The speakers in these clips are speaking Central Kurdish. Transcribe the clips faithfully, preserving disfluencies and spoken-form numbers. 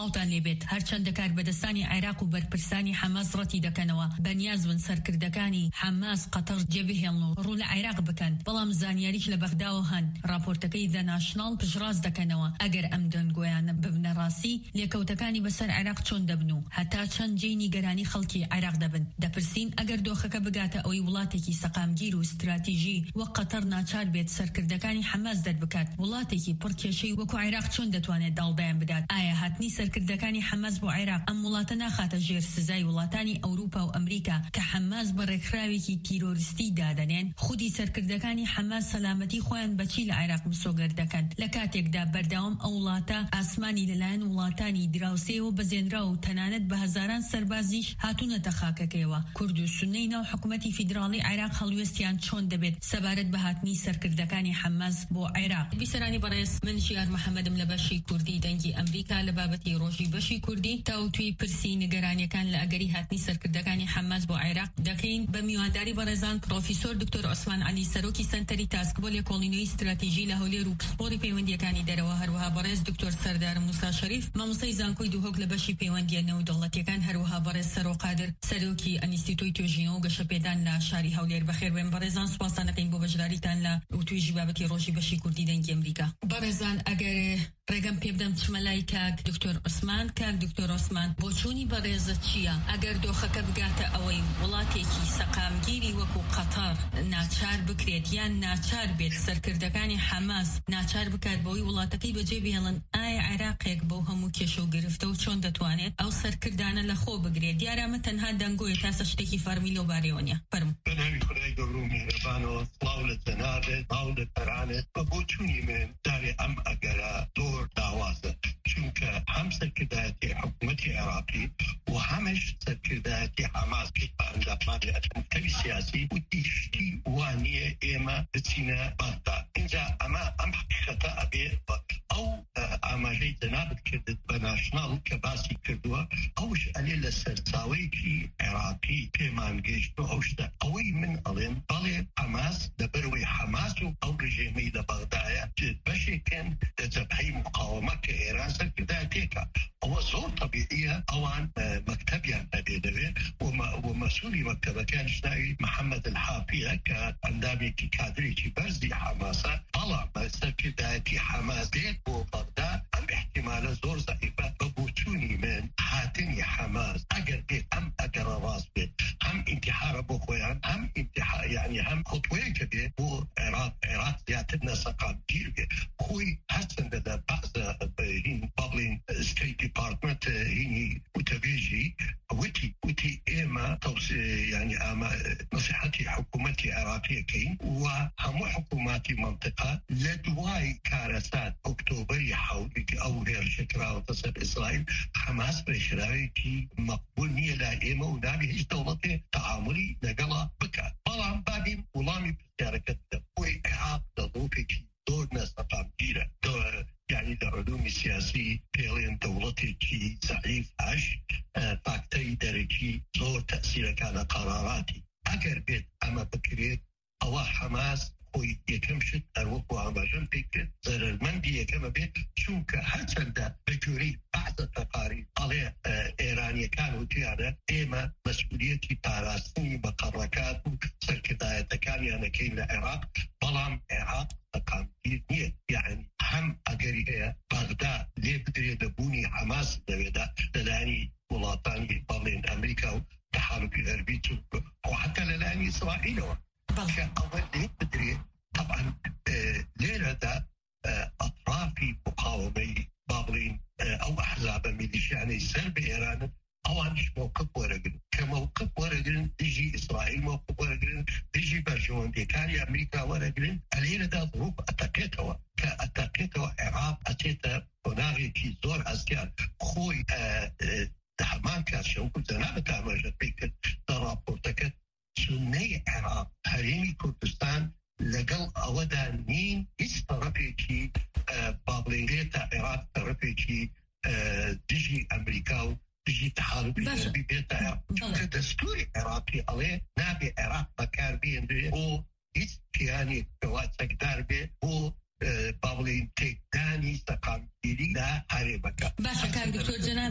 سڵاوتان لێبێت هەرچەندە کاربەدەستانی عێراق و بەرپرسانی حەماس ڕەتی دەکەنەوە بەنیازبن سەرکردەکانی حەماس قەتەر جێبهێڵن و ڕوو لە عێراق بکەن، بەڵام زانیاریش لە بەغداوە هەن. راپۆرتەکەی دە ناشناڵ پشڕاست دەکەنەوە ئەگەر ئەم دەنگۆیانە ببنە ڕاستی لێکەوتەکانی بەسەر عێراق چۆن دەبن و هەتا چەند جێی نیگەرانی خەڵکی عێراق دەبن. دەپرسین ئەگەر دۆخەکە بگاتە ئەوەی وڵاتێکی سەقامگیر و استراتیژی وەک قەتەر ناچار بێت سەرکردەکانی حەماس دەربکات، وڵاتێکی پڕکێشەی وەکو عێراق چۆن دەتوانێت داڵدایان بدات؟ ئایا هاتنی سەرکردەکانی حەماس بۆ عێراق ئەم وڵاتە ناخاتە ژێر سزای وڵاتانی ئەوروپا و ئەمریکا کە حەماس بە ڕێکخراوێکی تیرۆریستی دادەنێن؟ خودی سەرکردەکانی حەماس سەلامەتی خۆیان بەچی لە عێراق مسۆگەر دەکەن لە کاتێکدا بەردەوام ئەو وڵاتە ئاسمانی لەلایەن وڵاتانی دراوسێەوە بەزێنرا و تەنانەت بە هەزاران سەربازیش هاتوونەتە خاکەکەیەوە. کورد و سونەی ناو حکوومەتی فیدراڵی عێراق هەڵوێستیان چۆن دەبێت سەبارەت بە هاتنی سەرکردەکانی حەماس بۆ عێراق؟ بیسەرانی بەڕێز، من ژیار محەممەدم لە بەشی کوردی دەنگی ئەمریکا لە بابەتی ڕۆژی بەشی کوردی تاوتوی پرسی نیگەرانیەکان لە ئەگەری هاتنی سەرکردەکانی حەماس بۆ عێراق دەکەین بە میوانداری بەڕێزان پرۆفیسۆر دکتۆر عوسمان عەلی سەرۆکی سەنتەری تاسکبۆ لێکۆڵینەوەی استراتیژی لە هەولێر و پسپۆری پەیوەندیەکانی دەرەوە، هەروەها بەڕێز دکتۆر سەردار موسا شەریف مامۆستای زانکۆی دووهۆک لە بەشی پەیوەندیە نێودەوڵەتیەکان، هەروەها بەڕێز سەرۆقادر سەرۆکی ئەنیستیتۆی توێژینەوە و گەشەپێدان لە شاری هەولێر. بەخێربێن بەڕێزان، سوپاسان دەکەین بۆ بەشداریتان لە توێژی بابەتی ڕۆژی بەشی کوردی دەنگی ئەمریکا. بەڕێزان، ئەگەر ڕێگەم پێ بدەم چمەلای کاک دکتۆر عوسمان، کاک دکتۆر عوسمان، بۆچوونی بەڕێزت چییە ئەگەر دۆخەکە بگاتە ئەوەی وڵاتێکی سەقامگیری وەکو قەتەر ناچار بکرێت یان ناچار بێت سەرکردەکانی حەماس ناچار بکات بەوەی وڵاتەکەی بەجێ بهێڵن؟ ئایا عێراقێک بەو هەموو کێشە و گرفتە و چۆن دەتوانێت ئەو سەرکردانە لە خۆ بگرێت؟ دیارەمە تەنها دەنگۆیە تاسە شتێکی فەرمی لەو بارەیەوە فەرمو. بەناوی خودای گەورە و میهرەبانەوە، سڵاو لە جەنابێت، سڵاو لە پەرانێت. بە بۆچوونی من دارێ ئەم ئەگەرە زۆر داوازە، چونکە هەم سەرکردایەتی حکوومەتی عێراقی و هەمش سەرکردایەتی حەماس ئەنجامانی ئەتمکەوی سیاسی و تیشتی وانیە ئێمە بچینە بەغداد. اینجا ئەمە ئەم حقیقەتە ئەبێ ئەو ئاماژەی جەنابەت کردت بە ناشناڵ کە باسی کردووە، ئەوش ئەلێ لە سەرچاوەیەکی عێراقی پێمان گەیشت و ئەو شتە ئەوەی من ئەڵێم بەڵێ حەماس لەبەرەوەی حەماس و ئەو ڕژێمەی لە بەغدایە بەشێکن لە جەبهەی مقاومە کە ئێران سەرکردایەتێکە، ئەوە زۆر طبیعیە ئەوان مەکتەبیان هەبێ دەوێت و مەسئولی مەکتەبەکان شناوی محەممەد الحافیە کە ئەندامێکی کادرێکی بەرزی حەماسە، بەڵام سەرکردایەتی حەماس دێت بۆ بەغدا ئەم احتیمالە زۆر زەعیفە. بە بۆچوونی من هاتنی حەماس ئەگەر بێت ئەم ئەگەرە ڕاست بێت هەم ئینتیحارە بۆ خۆیان، هەم ئینتیحا یعنی هەم خۆتوەیەکە بێت بۆ عێراق عێراق زیاتر نەسەقامگیر بێت. خۆی هەرچەندە لە بەعزە هین بڵین ستیت دیپارتمنت هینی وتەبێژی وتی وتی ئێمە یعنی ئەمە نصیحەتی حکوومەتی عێراقیەکەین و هەموو حکووماتی منطقە لە دوای کارەسات ئۆکتۆبەری حەوتی کە ئەو هێرشە کراوەتە سەر ئیسرائیل، حەماس ڕێکخراوێکی مەقبول نییە لا ئێمە و نابێ هیچ دەوڵەتێ تەعاملی لەگەڵا بکات. بەڵام بابین وڵامی پرسیارەکەت بۆی عێراق دەڵۆپێکی زۆر نەسەقامگیرە، یعنی لە علومی سیاسی پێڵێن دەوڵەتێکی زەعیف هەش فاکتەری دەرەکی زۆر تەسیرەکە لە قەراراتی. ئەگەر بێت ئەمە بکرێت ئەوە حەماس خۆی یەکەم شت هەروەکو ئاماژەم پێ کرد زەرمەندی یەکەمە بێت، چونکە هەرچەندە بەگوێرەی بەعزە تەقاری ئەڵێ ئێرانیەکان وتیانە ئێمە مەسئولیەتی پاراستنی بەقەڕەکات و سەرکردایەتەکانیانەکەین لە عێراق، بەڵام عێراق سەقامگیر نییە. یعنی هەم ئەگەری هەیە بەغدا لێ بدرێت دەبوونی حەماس لەوێدا لەلایەنی وڵاتانی بەڵێن ئەمریکا و تەحالفی غەربی و حتا لەلایەنی ئیسرائیلەوە بەڵکە ئەوە لێ بدرێت. طبعا لێرەدا ئەطرافی مقاومەی بڵین ئەو ئەحزابە میلیشیانەی سەر بە ئێرانن، ئەوانش موقف وەرەگرن کە موقف وەرەگرن دژی ئیسرائیل موقف وەرەگرن، دژی بەرژەوەندەکانی ئەمریکا وەرەگرن، ئەلێرەدا ظروف ئەتەقێتەوە کە ئەتەقێتەوە عێراق ئەچێتە قۆناغێکی زۆر ئەزگار. خۆی هەمان کاتشەوەکو جەنابەت ئاماژە پێ کرد لە راپۆرتەکە سونەی عێراق هەرێمی کوردستان لەگەڵ ئەوەدا نین هیچ تەڕەپێکی بابڵێنێتە عێراق تەڕەپێکی دژی ئەمریکا و دژی تەحالفی غەربی بێتە چونکە دەستوری عێراقی ئەڵێ نابێ عێراق بەکار بێنرێ بۆ هیچ پیانێک کەوا چەکدار بێ بۆ بابڵێن تێکدانی سەقامگیری لە هەرێمەکە. باشە کاک دکتۆر جەناب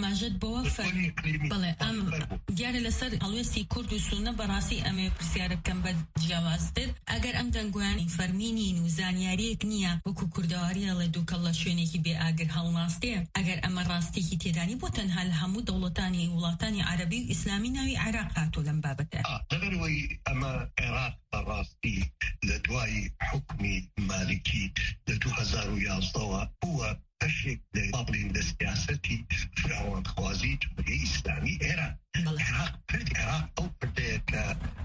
ئاماژت بۆوە بڵێ ئەم دیارە لەسەر هەڵوێستی کورد و سونە بەڕاستی ئەمێ پرسیارە بکەم بە جیاوازتر ئەگەر ئەم دەنگویانی فەرمینین و زانیاریەک نییە وەکو کوردەواری ئەڵێ دووکەڵ لە شوێنێکی بێ ئاگر هەڵناستێ ئەگەر ئەمە ڕاستێکی تێدانی بۆ تەنها لە هەموو دەوڵەتانی وڵاتانی عەرەبی و ئیسلامی ناوی عێراق هاتوو لەم بابەتە لەبەرەوەی ئەمە عێراق بەڕاستی لە دوای حکمی مالکی لە دوو هەزار و یازدەوە بووە بەشێک لە بابلین لە سیاسەتی فراوانخوازی جمهوریەی ئیسلامی ئێران عێراق پرد عێراق ئەو پردەیە کە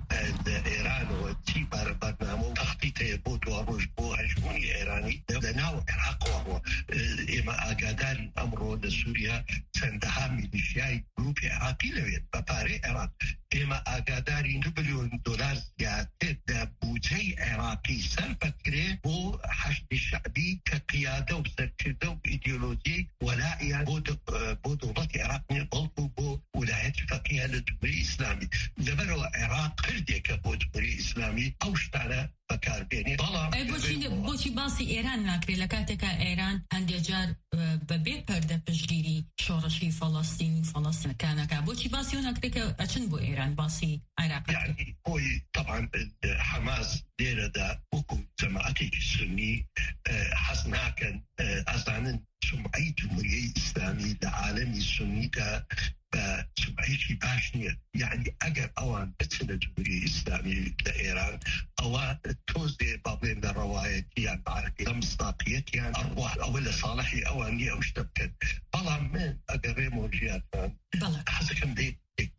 لە ئێرانەوە چی بارە بەرنامە و تەختیتەیە بۆ دوا ڕۆژ بۆ هەژمونی ئێرانی لە ناو عێراقەوە ئێمە ئاگادارین ئەمڕۆ لە سووریا چەندەها میلیشیای گروپی عێراقی لەوێت بە پارەی عێراق ئێمە ئاگادارین دو بلیۆن دۆلار زیاتر لە بودجەی عێراقی سەربەکرێ بۆ حەشدی شەعبی کە قیادە و سەرکردە و ئیدئۆلۆژیای وەلائیان بۆ دەوڵەتی عێراق بەڵکو بۆ ویلایەتی فەقیهە لە جمهوریەی ئیسلامی لەبەرەوە عێراق کردێکە بۆ جمهوریەی ئیسلامی ئەو شتانە بەکاربێنێ بەڵام بۆچی باسی ئێران ناکرێت لە کاتێکە ئێران هەندێک جار بەبێ پەردە پشتگیری شۆڕشی فەڵەستینی فەڵەستینەکانەکە بۆچی باسی و ناکرێت کە ئەچن بۆ ئێران باسی عێراق یعنی بۆی طبعا حەماس لێرەدا وەکو جەماعەتێکی سنی حەز ناکەن ئەزانن سمعەی جمهوریەی ئیسلامی لە عالەمی سنیدا بە سمعەیەکی باش نییە یعنی ئەگەر ئەوان بچنە جمهوریەی ئیسلامی لە ئێران ئەوە تۆزێ بابێن لە ڕەوایەتیان بارەکەی لە مستاقیەتیان ئەڕوا ئەوە لە ساڵحی ئەوان نییە ئەو شتە بکەن بەڵام من ئەگەڕێمەوە ژیانتان حەزەکەم دێت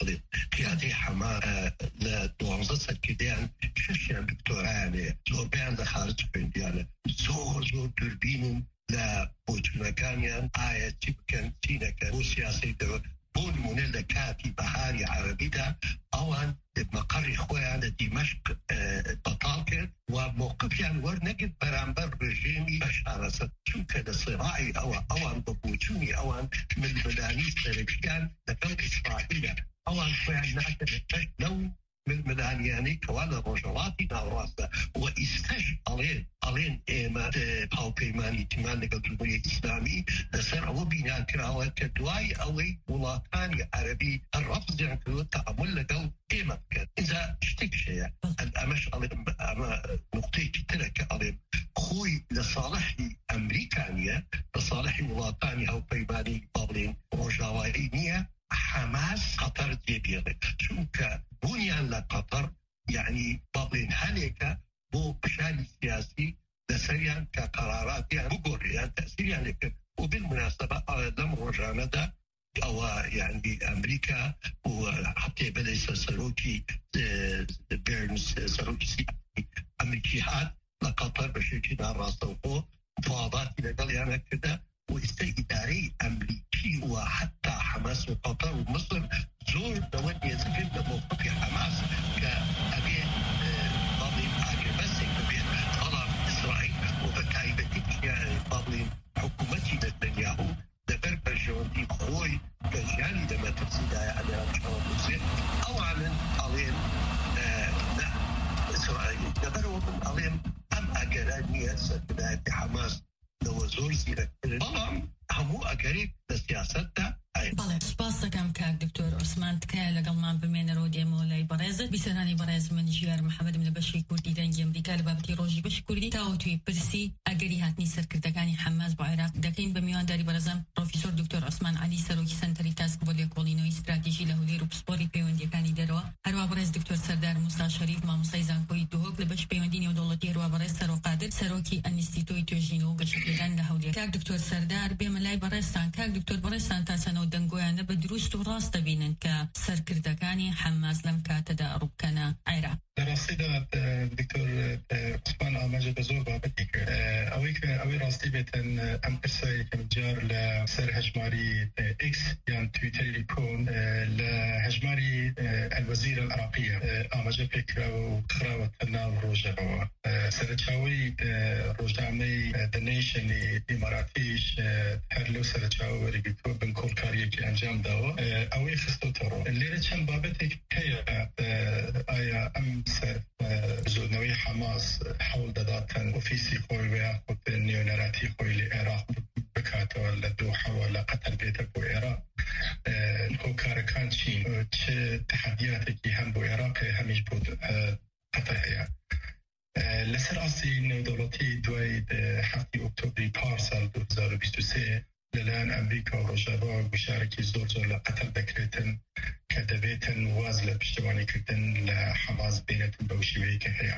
قیادەی حەما لە دوانزە سەرکردیان شەشیان دکتۆرایانەیە زۆربیان لە خارج خوێندیانە زۆر زۆر دووربینن لە بۆچوونەکانیان ئایا چی بکەن چی نەکەن بۆ سیاسی دەوە بۆ نمونە لە کاتی بەهاری عەرەبیدا ئەوان مەقەڕی خۆیان لە دیمەشق بەتاڵ کرد و موقفیان وەرنەگرت بەرامبەر ڕژێمی بەشار ئەسەد چونکە لە سێڕاعی ئەوە ئەوان بە بۆچوونی ئەوان ململانی سەرەکیان لەگەڵ ئیسرائیلە ئەوان خۆیان ناکەن لەو ململانیانەی کەوا لە ڕۆژهەڵاتی ناوڕاستە و ئیستەش ئەڵێن ئەڵێن ئێمە هاوپەیمانی تیمان لەگەڵ جمهوریەی ئیسلامی لەسەر ئەوە بینان کراوە کە دوای ئەوەی وڵاتانی عەرەبی ڕەفزیان کردوە تەعامل لەگەڵ ئێمە بکەن ئینجا شتێک هەیە ئەمەش ئەڵێم ئەمە نقطەیەکی ترە کە ئەڵێم خۆی لە ساڵحی ئەمریکا نییە لە ساڵحی وڵاتانی هاوپەیمانی بەڵێن ڕۆژاوایی نییە حماس قطر جێبێڵێت چونکە بوونیان لە قطر یعنی بەڵێن هەلێکە بۆ پشانی سیاسی لەسەریان کە قەراراتیان بگۆڕیان تەسیریان لێکرد و بالمناسبە لەم ڕۆژانەدا ئەوە یعنی ئەمریکا و حتێ بەلەی سەرۆکی بێرنس سەرۆکی سیاسی ئەمریکی هات لە قطر بەشێکی ناڕاستەوخۆ مفاوضاتی لەگەڵیانە کردە و ئێستا ئیدارەی ئەمریکی و حتا حەماس و قەتەر و مصر زۆر دەوە نێزەکرد لە موقفی حەماس کە ئەبێ بەڵێن ئاگربەسێک ببێت بەڵام ئیسرائیل و بە تایبەتی بەڵێن حکوومەتی نەتەنیاهو لەبەر بەرژەوەندی خۆی کە ژیانی لە مەترسیدایە ئەلێران چاوە بوزێت ئەوانن ئەڵێن ئیسرائیل لەبەرەوە من ئەڵێم ئەم ئەگەرە نییە سەرکردایەتی حەماس لەوە زۆر زیرەکترن بەڵام هەموو ئەگەرێک لە سیاسەتدا بەڵێ سپاس دەکەم کاک دکتۆر عوسمان تکایە لەگەڵمان بمێنەرەوە دێمەوە لای بەڕێزت بیسەرانی بەڕێز من ژیار محەممەدم لە بەشی کوردی دەنگی ئەمریکا لە بابەتی ڕۆژی بەشی کوردی تاوە توی پرسی ئەگەری هاتنی سەرکردەکانی حەماس بۆ عێراق دەکەین بە میوانداری بەرەزم پرۆفیسۆر دکتۆر عوسمان عەلی سەرۆکی سەنتەری تاسک بۆ لێکۆڵینەوەی استراتیژی لە هەولێر و پسپۆری پەیوەندیەکانی دەرەوە هەروە بەڕێز دکتۆر سەردار موسا شەریف مامۆستای زانکۆی دوهۆک لە بەش پەیوەندی نێودەوڵەتی هەروە بەڕێز سەرۆقادر سەرۆکی ئەنیستیتۆی توێژینەوە و گەشتیاران لە هەولێر کاک دکتۆر سەردار بێمە لای بەڕێزتان کاک دکتۆر بەڕێزتان تا چەنەوە دەنگۆیانە بە دروست و ڕاست دەبینن کە سەرکردەکانی حەماس لەم کاتەدا ڕووبکەنە عێراق لەڕاستیدا دکتۆر عوسمان ئاماژە بە زۆر بابەتی کرد ئەوەی کە ئەوەی ڕاستی بێتن ئەم پرسە یەکەم جار لە سەر هەژماری ئێکس یان تویتەری کۆن لە هەژماری ئەلوەزیر العراقیە ئاماژە پێکراوە و خراوەتە ناو ڕۆژەوە سەرچاوی ڕۆژنامەی The Nation ئیماراتیش هەر لەو سەرچاوە وەرگرتووە بن کۆمکاریەکی ئەنجام داوە ئەوەی خستۆتەڕۆ لێرە چەند بابەتێک هەیە ئایا ئەم زۆرنەوەی حەماس حەوڵ دەداتەن ئۆفیسی خۆی و یاخود نێونەراتی خۆی لە عێراق بکاتەوە لە دۆحەوە لە قەتەر بێتە بۆ عێراق بیست و سه لەلایەن ئەمریکا و ڕۆژاوا گوشارێکی زۆر زۆر لە قەتەر دەکرێتن کە دەبێتن واز لە پشتیوانیکردن لە حەماس بێنێتن بەو شێوەیە کە هەیە.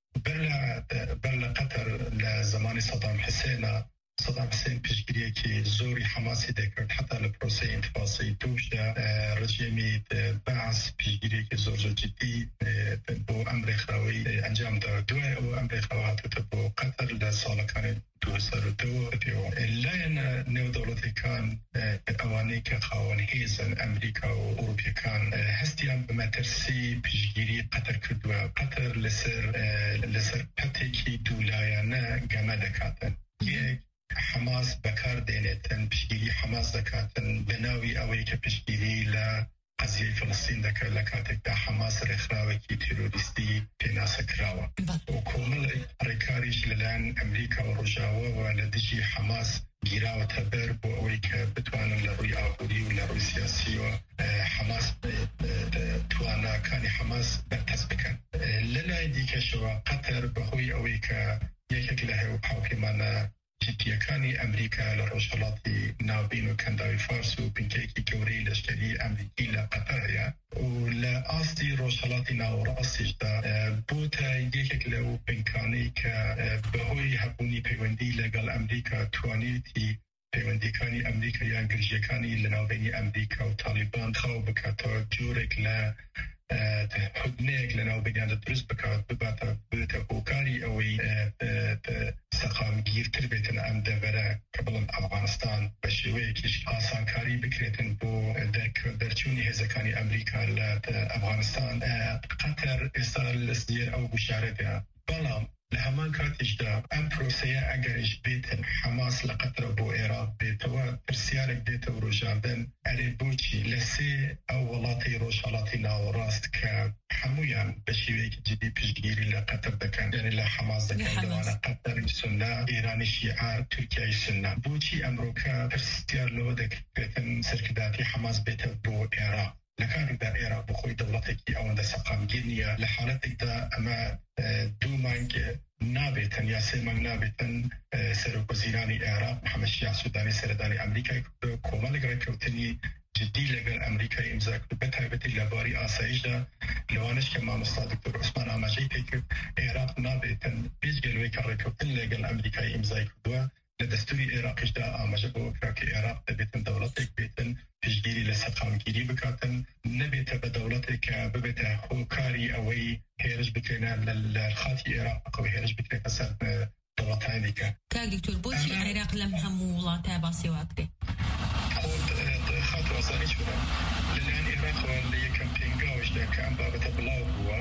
بەر لە قەتەر لە زمانی سەدام حسێنە سەدام حسێن پشتگیریەکی زۆری حەماسی دەکرد حتا لە پرۆسەی ئینتیفاسی دووشدا ڕژێمی بەعس پشتگیریەکی زۆر زۆر جدی بۆ ئەم ڕێکخراوەی ئەنجامدا. دوای ئەوە ئەم ڕێکخراوە هاتووەتە بۆ قەتەر لە ساڵەکانی دو هەزار و دو پێوە. لایەن نێودەوڵەتەکان ئەوانەی کە خاوەن هێزن ئەمریکا و ئەوروپیەکان هەستیان بە مەترسی پشتگیری قەتەر کردووە. قەتەر لەسەر لەسەر پەتێکی دوولایەنە گەمە دەکاتن. یەک حماس بەکار دێنێتن پشتگیری حماس دەکاتن بە ناوی ئەوەی کە پشتگیری لە قەزیەی فلسطین دەکرد لە کاتێکدا حماس ڕێکخراوێکی تێرۆریستی پێناسە کراوە و کۆمەڵ ڕێکاریش لەلایەن ئەمریکا و ڕۆژاوەوە لە دژی حماس گیراوەتە بەر بۆ ئەوەی کە بتوانن لە ڕووی ئابووری و لە ڕووی سیاسیەوە حماس تواناکانی حماس بەرپەس بکەن. لە لای دیکەشەوە قەتەر بەهۆی ئەوەی کە یەکێک لە هێو هاوپەیمانە جدیەکانی ئەمریکا لە ڕۆژهەڵاتی ناوبین و کەنداوی فارس و بنکەیەکی گەورەی لەشکری ئەمریکی لە قەتەر هەیە و لە ئاستی ڕۆژهەڵاتی ناوەڕاستیشدا بۆتە یەکێک لەو بنکانەی کە بەهۆی هەبوونی پەیوەندی لەگەڵ ئەمریکا توانێتی پەیوەندیەکانی ئەمریکا یان گرژیەکانی لە ناوبینی ئەمریکا و تالیبان خاو بکاتەوە جۆرێک لە حدنەیەک لە ناوبینیانە دروست بکات بباتە بێتە هۆکاری ئەوەی سەقامگیرتر بێتن ئەم دەڤەرە کە بڵم ئەفغانستان بە شێوەیەکیش ئاسانکاری بکرێتن بۆ دەرچوونی هێزەکانی ئەمریکا لە ئەفغانستان. قەتەر ئێستا لە سێر ئەو گوشارەدا بەڵام لە هەمان کاتیشدا ئەم پرۆسەیە ئەگەریش بێتن حەماس لە قەتەر بۆ عێراق بێتەوە پرسیارێک دێتە ڕۆژاندن ئەرێ بۆچی لە سێ ئەو وڵاتی ڕۆژهەڵاتی ناوەڕاست کە هەمویان بە شێوەیەکی جدی پشتگیری لە قەتەر دەکەن یعنی لە حەماس دەکەن لەوانە قەتەری سوننا ئێرانی شیعە تورکیای سوننا بۆچی ئەمڕۆکە پرسیار لەوە دەکرێتن سەرکرداتی حەماس بێتە بۆ عێراق لە کاتێکدا عێراق بخۆی دەوڵەتێکی ئەوەندە سەقامگیر نییە لە حالەتێکدا ئەمە دوو مانگ نابێتن یا سێ مانگ نابێتن سەرۆکوەزیرانی عێراق محەممەد شیع سوودانی سەردانی ئەمریکای کۆمەڵێک ڕێککەوتنی جدی لەگەڵ ئەمریکای ئیمزا کرد بە تایبەتی لە باری ئاسایشدا لەوانش کە مامۆستا دکتۆر عوسمان ئاماژەی پێ کرد عێراق نابێتن پێشگەلوەی کە ڕێککەوتن لەگەڵ ئەمریکای ئیمزای کردووە لە دەستوری عێراقیشدا ئاماژە بۆ کرا کە عێراق دەبێتن دەوڵەتێک بێتن پشتگیری لە سەقامگیری بکاتن نەبێتە بە دەوڵەتێک کە ببێتە هۆکاری ئەوەی هێرش بکرێنە لە خاتی عێراق هێرش بکرێتە سەر دەوڵەتانی دیکە. کاک دکتۆر بۆچی عێراق لەم هەموو وڵاتە باسی واکرێت؟ خات وەزانی چوونە لەلایەن عێراقەوە لە یەکەم پێنگاوشدا کە ئەم بابەتە بڵاو بووە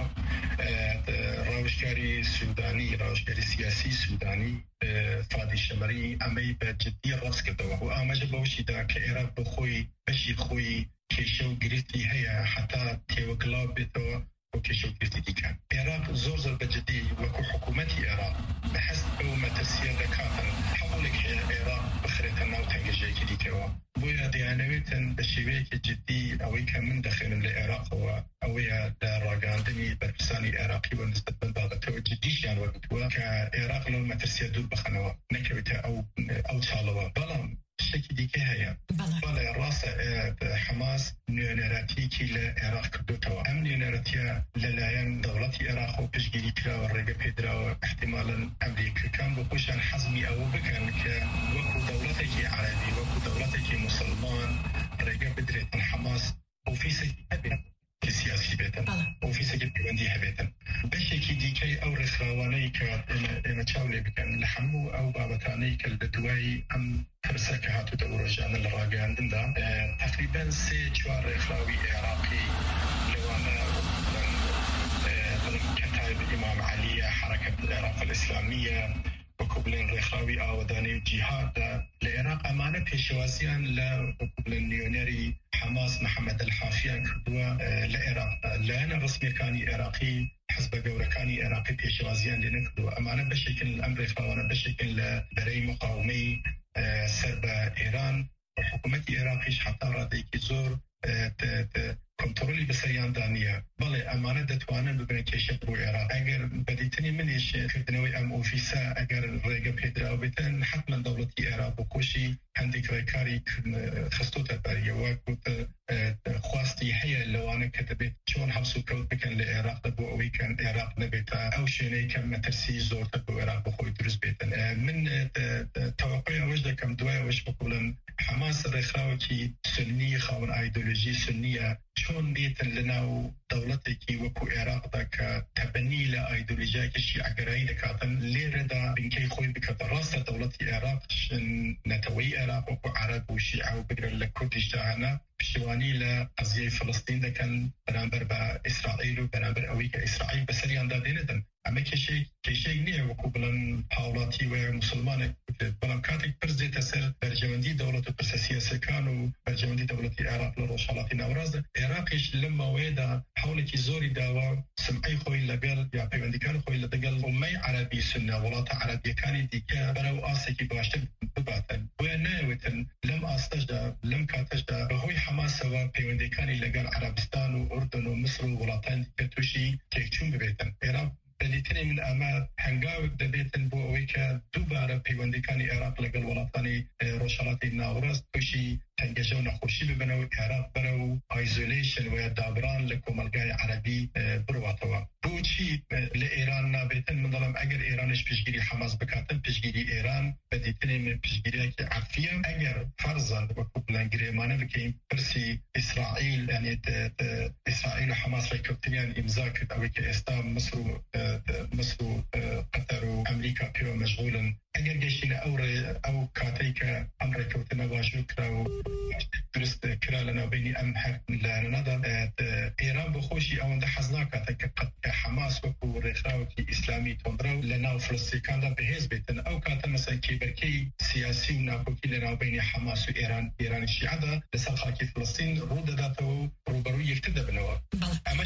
ڕاوشکاری سوودانی ڕاوشکاری سیاسی سوودانی فادی شەمەری ئەمەی بە جدی ڕاست کردەوە و ئاماژە بەوشیدا کە عێراق بە خۆی بەشی خۆی کێشە و گرفتی هەیە حتا تێوەگڵاو بێتەوە بۆ کێشە و گرفتی دیکە. عێراق زۆر زۆر بە جدی وەکو حکوومەتی عێراق بە هەست بەو مەترسیە دەکاتن حەوڵێک عێراق بخرێتە ناو تەنگەژەیەکی دیکەوە بۆیە دەیانەوێتن بە شێوەیەکی جدی ئەوەی کە من دەخێنم لە عێراقەوە ئەوەیە لە ڕاگەاندنی بەرپرسانی عێراقی و نسبەت بە بابەتەوە جدیشیان وەرگرتووە کە عێراق لەو مەترسیە دوور بخەنەوە نەکەوێتە ئەو ئەو چاڵەوە. بەڵام شتێکی دیکە هەیە بەڵێ ڕاستە حەماس نوێنەرەتیەکی لە عێراق کردوتەوە ئەم نوێنەرەتیە لەلایەن دەوڵەتی عێراق و پشتگیری کراوە ڕێگە پێدراوە احتیمالاً ئەمریکەکان بۆ خۆشیان حەزمی ئەوە بکەن کە وەکو دەوڵەتێکی عەرەبی وەکو دەوڵەتێکی موسڵمان ڕێگە بدرێتن حەماس ئۆفیسێکی هەبێت سیاسی بێتن ئۆفیسێکی پەیوەندی هەبێتن. بەشێکی دیکەی ئەو ڕێکخراوانەی کە ئێمە چاو لێ بکەن لە هەموو ئەو بابەتانەی کە لە دوای ئەم ترسە کە هاتووتە ڕۆژانە لە ڕاگەاندندا تقریباً سێ چوار ڕێکخراوی عێراقی لەوانە بڵێن کەتایب ئیمام عەلیە حەرەکەت العێراق الئیسلامیە وەکو بڵێن ڕێکخراوی ئاوەدانی و جیهادە لە عێراق ئەمانە پێشێوازیان لە بڵێن نیۆنەری حەماس محەممەد الحافیان کردووە لە عێراق لایەنە ڕسمیەکانی عێراقی حزبە گەورەکانی عێراقی پێشێوازیان لێ نەکردووە ئەمانە بەشێکن ئەم ڕێکخراوانە بەشێکن لە بەرەی مقاومەی سەر بە ئێران حکوومەتی عێراقیش حتا ڕادەیەکی زۆر کۆنتڕۆلی بەسەریاندا نییە. بەڵێ ئەمانە دەتوانن ببنە کێشە بۆ عێراق ئەگەر بەدیتنی منیش کردنەوەی ئەم ئۆفیسە ئەگەر ڕێگە پێدراوە بێتن حتمما دەوڵەت دولتی عراق و کوشی هندێک ڕێکاری خستۆتە بەریەوە خواستی هەیە لەوانە کە دەبێت چۆن هەڵسو کەوت بکەن لە عێراقدا بۆ ئەوەی کە عێراق نەبێتە ئەو شوێنەی کە مەترسی زۆرتر بۆ عێراق بخۆی دروست بێتن. من تەوەقعی ئەوەش دەکەم دوای ئەوەش بقولم حماس ڕێکخراوێکی سنی خاوەن ئایدۆلۆژی سنیە چۆن بێتن لەناو دەوڵەتێکی وەکو عێراقدا کە تەبەنی لە ئایدۆلۆژیایەکی شیعەگەرایی دەکاتن لێرەدا بنکەی خۆی بکەتە ڕاستە دەوڵەتی عێراق نەتەوەی عێراق وەکو عەرەب و شیعە و بگرن لە کوردیش داهەنا پشتیوانی لە قەزیەی فلەستین دەکەن بەرامبەر بە ئیسرائیل و بەرامبەر ئەوەی کە ئیسرائیل بەسەریاندا دێنێتن. ئەمە کێشەی کێشەیەک نییە وەکو بڵێن هاوڵاتی وە موسڵمانێک بەڵام کاتێک پرس دێتە سەر بەرجەوەندی دەوڵەت و پرسە سیاسەکان و بەرجەوەندی دەوڵەتی عێراق لە ڕۆژهەڵاتی ناوەڕاستدا عێراقیش لەم ماوەیەدا هەوڵێکی زۆری داوە سمعەی خۆی لەگەڵ یا پەیوەندیەکان خۆی لەگەڵ ئومەی عەرەبی سونە وڵاتە عەرەبیەکانی دیکە بەرەو ئاسێکی باشتر بباتن. بۆیە نایەوێتن لەم ئاستەشدا لەم کاتەشدا بەهۆی حماسەوە پەیوەندیەکانی لەگەڵ عەرەبستان و ئوردن و مسر و وڵاتان دیکە تووشی تێکچوون ببێتن. عێراق بەلیتنی من ئەمە هەنگاوێک دەبێتن بۆ ئەوەی کە دووبارە پەیوەندیەکانی عێراق لەگەڵ وڵاتانی ڕۆژهەڵاتی ناوەڕاست تووشی تەنگەشە و نەخۆشی ببنەوە عێراق بەرە و ئایزۆلیشن و دابران لە کۆمەلگای عەرەبی بڕواتەوە. بۆچی لە ئێران نابێتن؟ من دەڵێم ئەگەر ئێرانش پشگیری حماس بکاتن پشگیری ئێران بەدیتنی من پشگیریەکی عەرفیە. ئەگەر فەرزەن وەکو بڵێن گرێمانە بکەین پرسی ئیسرائیل یعنی ئیسرائیل و حماس ڕێککەوتنیان ئیمزا کرد ئەوەی کە ئێستا مسر و مصر و قەتەر و ئەمریکا پێوە مەشغولن. ئەگەر گەشتینە ئەو ئەو کاتەی کە ئەم ڕێککەوتنە باشوور کرا و درست کرا لە ناوبینی ئەم هەر لایەنەدا ئێران بۆ خۆشی ئەوەندە حەز ناکاتە کە قەت حماس وەکو ڕێکخراوێکی ئیسلامی تۆندرە و لە ناو فلەستینەکاندا بەهێز بێتن. ئەو کاتە مەسەن کێبەرکەی سیاسی و ناکۆکی لە ناوبینی حماس و ئێران ئێرانی شیعەدا لەسەر خاکی فلەستین ڕوو دەداتەوە و ڕوبەرووی یەکتر دەبنەوە. ئەمەش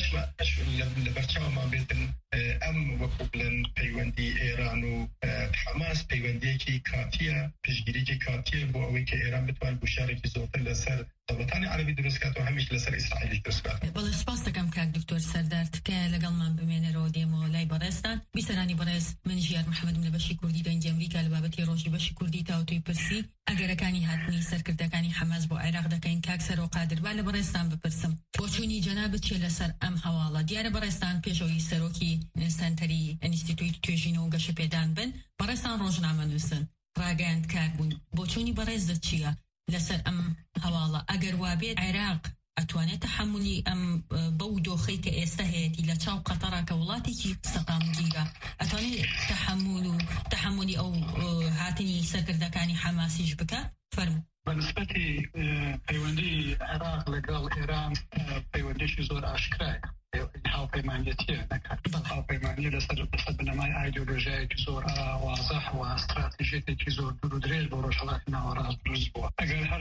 لە بەرچاومان بێتن ئەم وەکو بڵێن پەیوەندی ئێران و حماس پەیوەندیەکی کاتیە پشگیریەکی کاتیە بۆ ئەوەی کە ئێران بتوانێت گوشارێکی زۆرتر لەسەر دەوڵەتانی عەرەبی دروست بکات و هەمیش لەسەر ئیسرائیل دروست بکات. بەڵێ سپاس دەکەم کاک دکتۆر سەردار تکایە لەگەڵمان بمێنەرەوە دێمەوە لای بەڕێستان. بیسەرانی بەڕێز من ژیار محەممەدم لە بەشی کوردی دەنگی ئەمریکا لە بابەتی ڕۆژی بەشی کوردی تاوتوی پرسی ئەگەرەکانی هاتنی سەرکردەکانی حەماس بۆ عێراق دەکەین. کاک سەرۆ قادر با لە بەڕێستان بپرسم بۆچوونی جەنابەت چیە لەسەر ئەم هەواڵە؟ دیارە بەڕێستان پێشەوەی سەرۆکی سەنتەری ئینستیتوی توێژین و گەشە پێدان بن بەڕێستان ڕۆژنامە نووسن ڕاگەیاند کار بوون. بۆچوونی بەڕێزت چییە لەسەر ئەم هەواڵە؟ ئەگەر وابێت عێراق ئەتوانێت تەحملی ئەم بەو دۆخەی کە ئێستا هەیەی لە چاو قەتەڕا کە وڵاتێکی سەقامگیرە ئەتوانێت تەحمل و تەحملی ئەو هاتنی سەرکردەکانی حەماسیش بکات؟ فەرموو. بەنسبەتی پەیوەندی عێراق لەگەڵ ئێران پەیوەندیشی زۆر ئاشکرایە. هاوپەیمانیەتیە نەکات. هاوپەیمانی لەسەر بەسەر بنەمای ئایدۆلۆژیایەکی زۆر وازەح و استراتیژیەتێکی زۆر دوور و درێژ بۆ ڕۆژهەڵاتی ناوەڕاست دروست بووە. ئەگەر هەر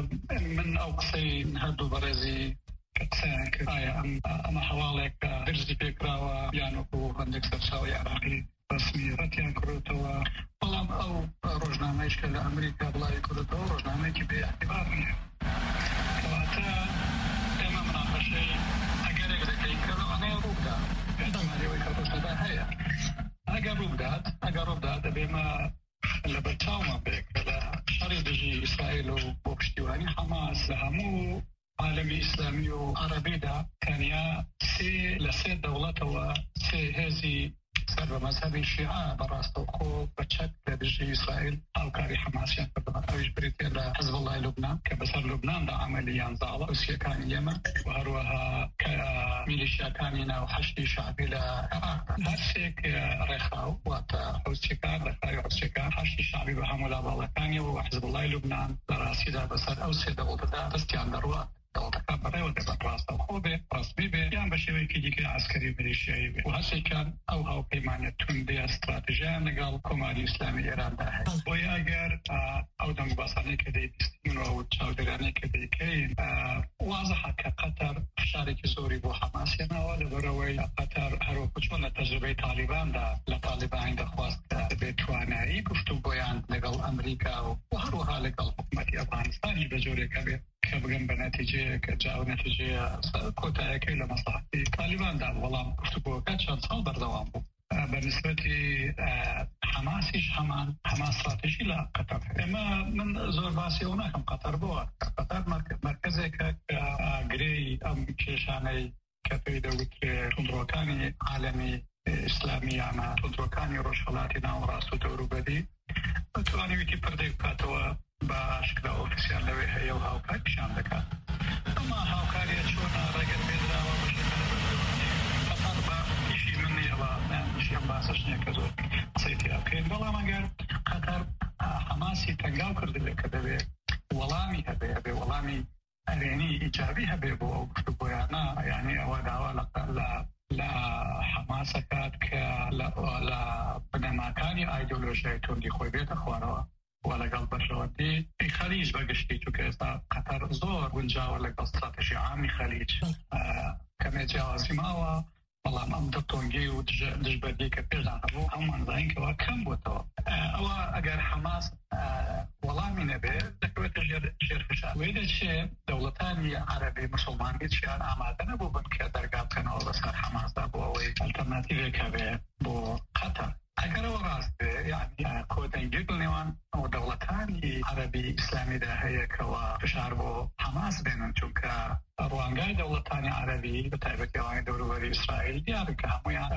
من ئەو قسەی هەردوو بەڕێزی قسەیان کرد ئایا ئەمە هەواڵێک درزی پێکراوە یان وەکو هەندێک سەرچاوەی عێراقی ڕسمی ڕەتیان کردەوە، بەڵام ئەو ڕۆژنامەیەش کە لە ئەمریکا بڵاوی کردەوە ڕۆژنامەیەکی بێ ئەعتیبار نییە. کەواتە ئێمە مناقەشەی ئەگەرێک دەکەین کە لەوانەیە ڕووبدا احتیمالیەوەی کە ڕۆژەدا هەیە. ئەگەر ڕووبدات ئەگەر ڕووبدات دەبێمە لە بەرچاومان بێ کە لە شەڕی دژی ئیسرائیل و بۆ پشتیوانی حەماس لە هەموو عالەمی ئیسلامی و عەرەبیدا تەنیا سێ لە سێ دەوڵەتەوە سێ هێزی سەر بە مەذهبی شیعە بەڕاستەوخۆ بەچەک لە دژی ئیسرائیل هاوکاری حەماسیان کردەوە. ئەویش بریتێ لە حزب الله لوبنان کە بەسەر لوبناندا عەمەلیان زاڵە حوسیەکانی یەمەن و هەروەها کە میلیشیاکانی ناو حەشتی شەعبی لە عێراقدا. هەر سێک ڕێکخراو واتە حوسیەکان لەخوای حوسیەکان حەشتی شەعبی بە هەموو لاواڵەکانی و حزب الله لوبنان لە ڕاستیدا بەسەر ئەو سێ دەوڵەتدا دەستیان دەڕوە دەوڵەتەکان بەڕێوە دەبێت ڕاستەوخۆ بێ ڕاستبی بێ یان بە شێوەیەکی دیکە عەسکەری میلیشیایی بێ و هەرسێکیان ئەو هاوپەیمانیە توندی ئەستراتیژیان لەگەڵ کۆماری ئیسلامی ئێراندا هەیە. بۆیە ئەگەر ئەو دەنگباسانەی کە دەیبیستین و چاودێرانەی کە دەیکەین وازەحە کە قەتەر فشارێکی زۆری بۆ حەماس هێناوە لەبەرەوەی قەتەر هەروەکو چۆن لە تەجربەی تالیباندا لە تالیبان دەخواست بێت توانایی گفتوگۆیان لەگەڵ ئەمریکا و هەروەها لەگەڵ حکوومەتی ئەفغانستانی بە جۆرێکە بێت کە بگەن بە نەتیجەیە کە جاو نەتیجەیە کۆتایەکەی لە مەساحەتی تالیباندا، بەڵام گفتوگۆکە چەند ساڵ بەردەوام بوو. بەنسبەتی حماسیش هەمان هەمان استراتیژی لە قەتەر ئێمە من زۆر باسی ئەو ناکەم قەتەر بۆوە قەتەر مرکزێکە کە گرێی ئەم کێشانەی کە پێی دەوترێ تونندڕۆکانی عالەمی ئیسلامی یانە تونندڕۆکانی ڕۆژهەڵاتی ناوەڕاست و دەوروبەری بتوانێت ویکی پردەی بکاتەوە بە ئاشکرا ئۆفیسیال لەوێ هەیە و هاوکاریشان دەکات ئەمە هاوکاریە چۆنە ڕێگەت پێدراوە قەتەر بە ئیشی من نییەوە ئیشیان باسەش نییە کە زۆر قسەی تێ بکەین بەڵام ئەگەر قەتەر حەماسی تەنگاو کردبێت کە دەبێت وەڵامی هەبێ هەبێ وەڵامی ئەرێنی ئیجابی هەبێ بۆ ئەو گفتوگۆیانە یعنی ئەوە داوا لە لە حەماسەکات کە لە بنەماکانی ئایدۆلۆژیای توندی خۆی بێتە خوارەوە و لەگەڵ بەرژەوەندی خەلیج بەگشتی چونکە ئێستا قەتەر زۆر گونجاوە لەگەڵ استراتیژی عامی خەلیج کەمێ جیاوازی ماوە بەڵام ئەم دەتۆنگی و دژبەردی کە پێشدان هەبوو هەمومان زانینکەوە کەم بووتەوە ئەوە ئەگەر حەماس وەڵامی نەبێ دەکەوێتە ژێرفشار وێ دەچێ دەوڵەتانی عەرەبی موسڵمان هیچیان ئامادە نەبوو بن کە دەرگا بکەنەوە بەسەر حەماسدا بۆ ئەوەی ئەلتەرناتیڤێک هەبێ بۆ قەتەر ئەگەرەوە ڕاست بێ یعنی کۆدەنگی نێوان ئەو دەوڵەتانی عەرەبی ئیسلامیدا هەیەکەوە فشار بۆ حەماس بێنن چونکە ڕوانگای دەوڵەتانی عەرەبی بە تایبەتی ئەوانی دەوروبەری ئیسرائیل دیارە کە هەموویان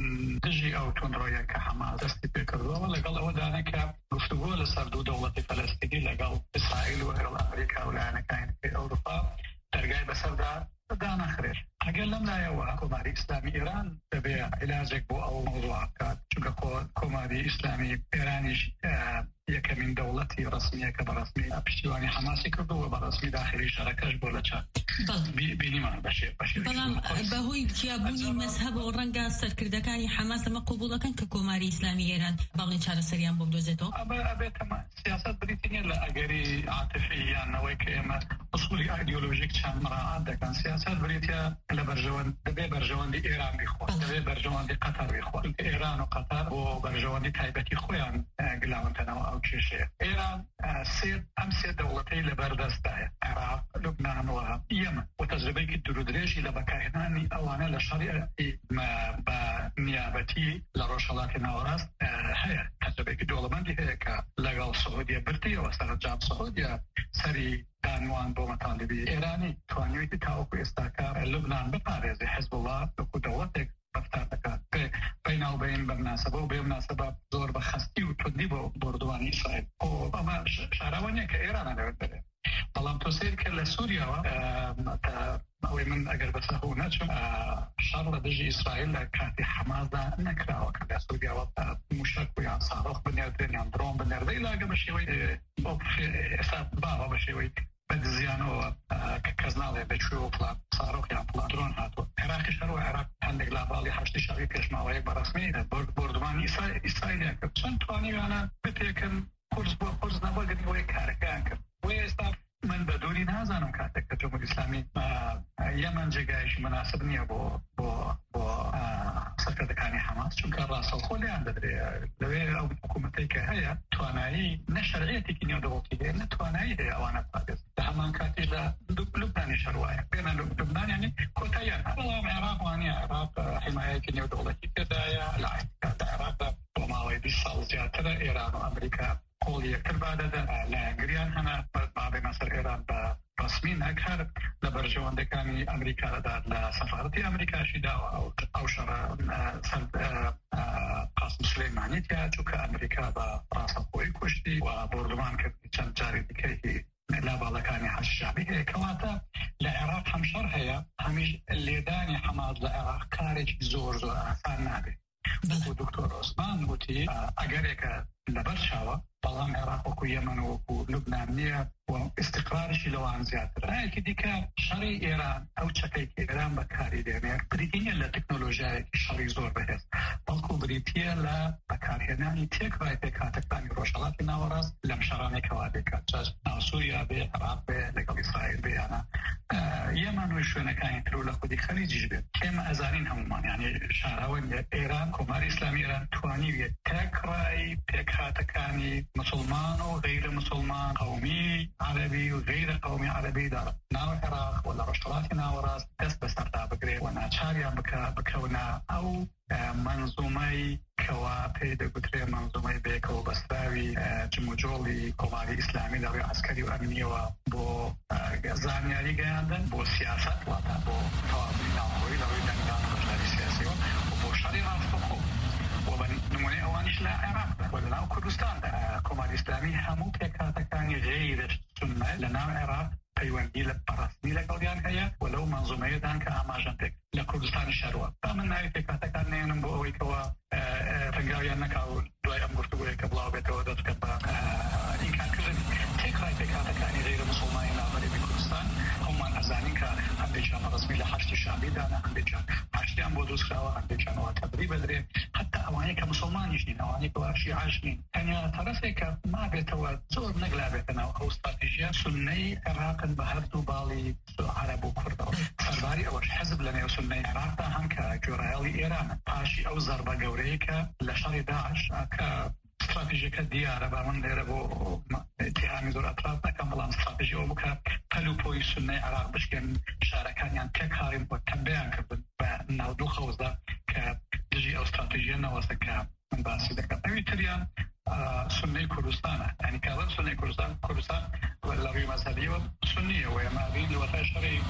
دژی ئەو تونندڕۆیە کە حەماس دەستی پێکردووە لەگەڵ ئەوەدانە کە گفتوگۆ لەسەر دوو دەوڵەتی فەلەستینی لەگەڵ ئیسرائیل و لەگەڵ ئەمریکا و لایەنەکانی ئەوروپا دەرگای بەسەردا دانەخرێت ئەگەر لەم لایەوە کۆماری ئیسلامی ئێران دەبێ عیلاجێک بۆ ئەو مەوضوع بکات چونکە کۆماری ئیسلامی ئێرانیش یەکەمین دەوڵەتی ڕسمیە کە بەڕسمی پشتیوانی حەماسی کردووە بەڕسمی داخلی شەڕەکەش بۆ لە چات بینیمان بەشێ بەڵام بەهۆی جیابوونی مەزهەب و ڕەنگە سەرکردەکانی حەماس ئەمە قبوڵەکەن کە کۆماری ئیسلامی ئێران باڵی چارەسەریان بۆ بدۆزێتەوە ئەبێتەمە سیاسەت بریتینە لە ئەگەری عاتفی یانەوەی کە ئێمە ئوسوڵی ئایدیۆلۆژیک چەند مراعات دەکەن سیاسەت بریتە لە بەرژەوەند دەبێ بەرژەوەندی ئێران بیخوات دەبێ بەرژەوەندی قەتەر بیخوات ئێران و قەتەر بۆ بەرژەوەندی تایبەتی خۆیان گلاوەتەنەوە ئەو کێشەیە ئێران سێ ئەم سێ دەوڵەتەی لەبەردەستدایە عێراق لوبنان و یەمەن و تەجربەیەکی دوورودرێژی لە بەکارهێنانی ئەوانە لە شەڕی بە نیابەتی لە ڕۆژهەڵاتی ناوەڕاست هەیە تەجربەیەکی دەوڵەمەندی هەیە کە لەگەڵ سعودیە برتیەوە سەرنجام سعودیە سەری دانوان بۆ مەتاڵبی ئێرانی توانیویتی تاوەکو ئێستاکە لوبنان بپارێزی حزب الله وەکو دەوڵەتێک رفتار دەکات بەیناوبین بە مناسبە و بێ مناسبە زۆر بە خەستی و توندی بۆ بردووانی ئیسرائیل ئەمە شاراوە نییە کە ئێرانە لەوێت بێت بەڵام تۆ سیر کرد لە سووریاوە ئەوەی من ئەگەر بەسەهوو نەچم شەڕ لە دژی ئیسرائیل لە کاتی حەماسدا نەکراوە کە لە سووریاوە موشک و یان ساڕۆخ بنێردرێن یان درۆن بنێردەی لاگە بە شێوەی ئێستا باوە بە شێوەی بەدزیانەوە کە کەس ناڵێ بەکوێ و پڵان ساڕۆخ یان پڵان درۆن هاتووە عێراقیش هەروە عێراق هەندێک لاپاڵی هەشتی شەڕی پێشماوەیەک بەڕەسمی بردووانی ئیسرائیلیا کرد چەند توانیویانە بتێکن قورس بۆ قورس نەبەگرنەوەی کارەکەیان کرد بۆ ئێستا من بە دووری نازانم کاتێک کە جمهوری ئیسلامی یەمەن جێگایشی مناسب نییە بۆ بۆ بۆ سەرکردەکانی حەماس چونکە ڕاستەوخۆ لێیان دەدرێت لەوێ ئەو حکوومەتەی کە هەیە توانایی نەشەرعیەتێکی نێودەوڵەتی هەیە نە توانایی هەیە ئەوانە پاکست لە هەمان کاتیش لە لوبنانی شەڕواایە بێنە لوبنان یعنی کۆتاییان بەڵام عێراق وانە عێراق حیمایەتی نێودەوڵەتی پێدایە لە عێراقدا عێراقدا بۆ ماوەی بیست ساڵ زیاترە ئێران و ئەمریکا قۆڵ یەکتر بادەدەن لایەنگریان هەنا بابێمە سەر ئێران بە ڕسمی نەکار لە بەرژەوەندەکانی ئەمریکادا لە سەفارەتی ئەمریکاشی داوە ئەو شەڕە قاسم سلەیمانی تیا چووکە ئەمریکا بە ڕاستەخۆیی کوشتی و بردومان کردی چەند جاری دیکەی لا باڵەکانی حەشابی هەیە کەواتە لە عێراق هەم شەڕ هەیە هەمیش لێدانی حەماس لە عێراق کارێکی زۆر زۆر ئاسان نابێت دکتۆر عوسمان گوتی ئەگەرێکە لەبەر چاوە بەڵام عێراق وەکو یەمەن وەکو لوبنان نییە و استقراریشی لەوان زیاتر هەیەکی دیکە شەڕی ئێران ئەو چەکەی کە ئێران بەکاری دێنێت بریتینە لە تەکنۆلۆژیایەکی شەڕی زۆر بەهێز بەڵکو بریتیە لە بەکارهێنانی تێکڕای پێکهاتەکانی ڕۆژهەڵاتی ناوەڕاست لەم شەڕانێکەوە دەکات چاش سووریا بێ عێراق بێ لەگەڵ ئیسرائیل بێ یانە یەمەن و شوێنەکانی تر و لە خودی خەلیجیش بێت ئێمە ئەزانین هەمومان یعنی شاراوە ئێران کۆماری ئیسلامی ئێران توانیویە تێکڕای پێکهاتەکانی مسلمان وغير مسلمان، قومي عربي وغير قومي عربي دار ناو عراق ولا رشترات ناو راس دست بسرطة بقري وناتشاريا بك بكونا أو منظومي كوا بيدا قتري منظومي بيك وبسراوي جموجولي كوماري إسلامي لغي عسكري وأمني وبو زانياري قياندن بو سياسات واتا بو توابين ناوي لغي دنگان بشاري سياسي وبو شريعة فقو ونموني أوانيش لا عراق ولا ناو كردستان كوماري إسلامي همو كاتكاني غير سنة لناو عراق پیوندی لپرستی لگولیان هیا ولو منظومه دان که آماجنتک لکردستان شروع. تامن نهایی تکاتکان نیم با اوی کوا رنگاویان نکاو دوای ام گفتگوی کبلاو بیتو دست کبا این کار کردن تکای تکاتکانی غیر مسلمانی نامری بکردستان همان ازانی که هم بیچان رسمی لحشت شعبی دانه هم بیچان حشتی هم بودوز خواهد هم بیچان و تبری بدره حتی اوانی که مسلمانیش نین اوانی که شیعاش نین تنیا طرفی که ما بیتو زور نگلا بیتنا او استراتیجیا سنی عراق بهردو بالي عرب وكرد سرباري أو حزب لنا يوصلنا عراق هم كجورالي إيران باشي أو ضربة جوريكا لشر داعش ك استراتيجية كديارة بمن دربو اتهامي دور أطرافنا كملان استراتيجية وبكا قلو بوي سنة عراق بشكن شاركان يعني ككارم وتنبيان كبن بناودو خوزا كدجي أو استراتيجية نواسا من باسي دكا أمي تريان سنة كردستان يعني كذا سنة كردستان كردستان واللغي مذهبية سنية وما بين الوفاء الشرعي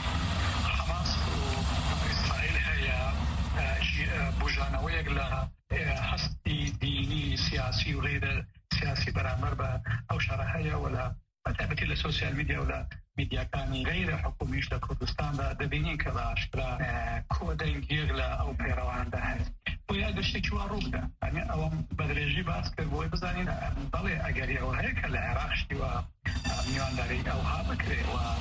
حماس وإسرائيل هي شيء بوجانوية لا حسي ديني سياسي وغير سياسي برامر أو شرعية ولا تابت السوشيال ميديا ولا ميديا كان غير حكومي لكردستان دبينين كذا أشكال كودين يغلا أو بيروان ده ويا دشتي وروب ده يعني أو بدرجي باسكت بوي بزانين ضلي أجري أو هيك العراق شتي وميان داري أو هابكري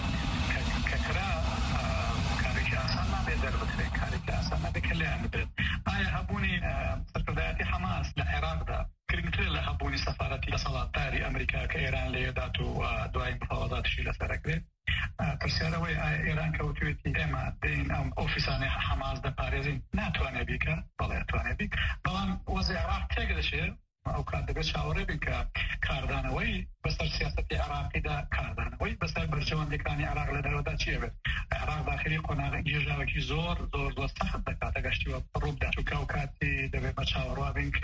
وككرا كاريك أصلا ما بيقدر بكري كاريك أصلا ما بيكلم بدر آية هبوني سرقداتي حماس للعراق ده كريمتر لهبوني سفارتي لصلاة تاري أمريكا كإيران ليداتو ودواي مفاوضات شيلة سرقري ترسيروي إيران كوتويتي إما بين أوفيسان حماس ده باريزين ناتواني بيكا بلا يتواني بيك بلان وزي عراق تيجد شيء أو كان دبش شاوري بك كاردانوي بس السياسة العراقية ده كاردانوي بس البرجوان دي كان عراق لدرجة ده شيء بس عراق داخلي قناة جيجا كي زور زور زور سخت دكاتة قشتي وروب ده شو كوكاتي دبي بتشاوروا بينك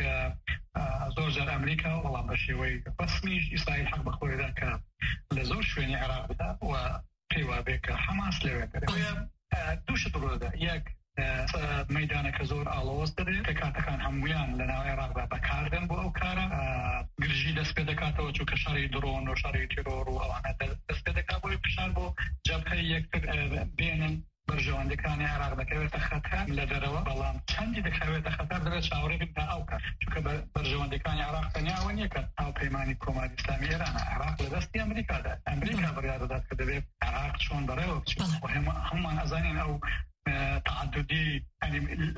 زور جر أمريكا والله بشيوي بس ميج إسرائيل حق بخوري ده ك لزور شويني عراق ده وقيوا بك حماس لويتر ويا دوش طرود ده يك ميدانك زور آلوز داره تکاتکان همویان لناو عراق بکاردن بو او کارا گرجی دست بدکاته و چوک شاری درون و شاری تیرور و اوانه دست بدکا بوی پشار بو جبهه یک بینن برجواندکانی عراق دکویت خطر لدروا بلان چندی دکویت خطر داره شاوری بینتا او کار چوک برجواندکانی عراق تنیا و نیکن او پیمانی کمار اسلامی ایران عراق لدستی امریکا ده امریکا بریاد داد که دبی عراق چون بره و همان ازانین او تعددي يعني